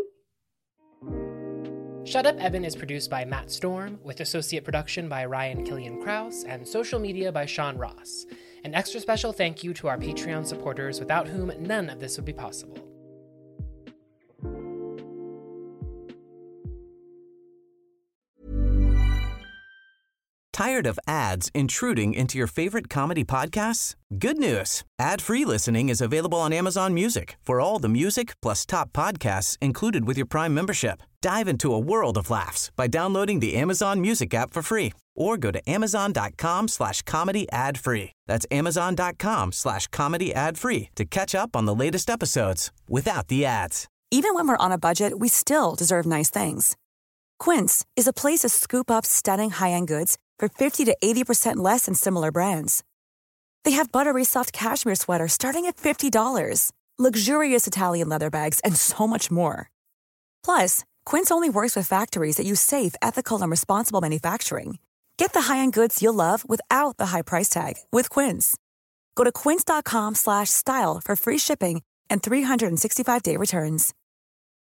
Shut Up, Evan is produced by Matt Storm, with associate production by Ryan Killian Krause, and social media by Sean Ross. An extra special thank you to our Patreon supporters, without whom none of this would be possible. Tired of ads intruding into your favorite comedy podcasts? Good news. Ad-free listening is available on Amazon Music for all the music plus top podcasts included with your Prime membership. Dive into a world of laughs by downloading the Amazon Music app for free or go to amazon.com slash comedy ad free. That's amazon.com slash comedy ad free to catch up on the latest episodes without the ads. Even when we're on a budget, we still deserve nice things. Quince is a place to scoop up stunning high-end goods for fifty to eighty percent less than similar brands. They have buttery soft cashmere sweaters starting at fifty dollars, luxurious Italian leather bags, and so much more. Plus, Quince only works with factories that use safe, ethical, and responsible manufacturing. Get the high-end goods you'll love without the high price tag with Quince. Go to quince.com slash style for free shipping and three sixty-five day returns.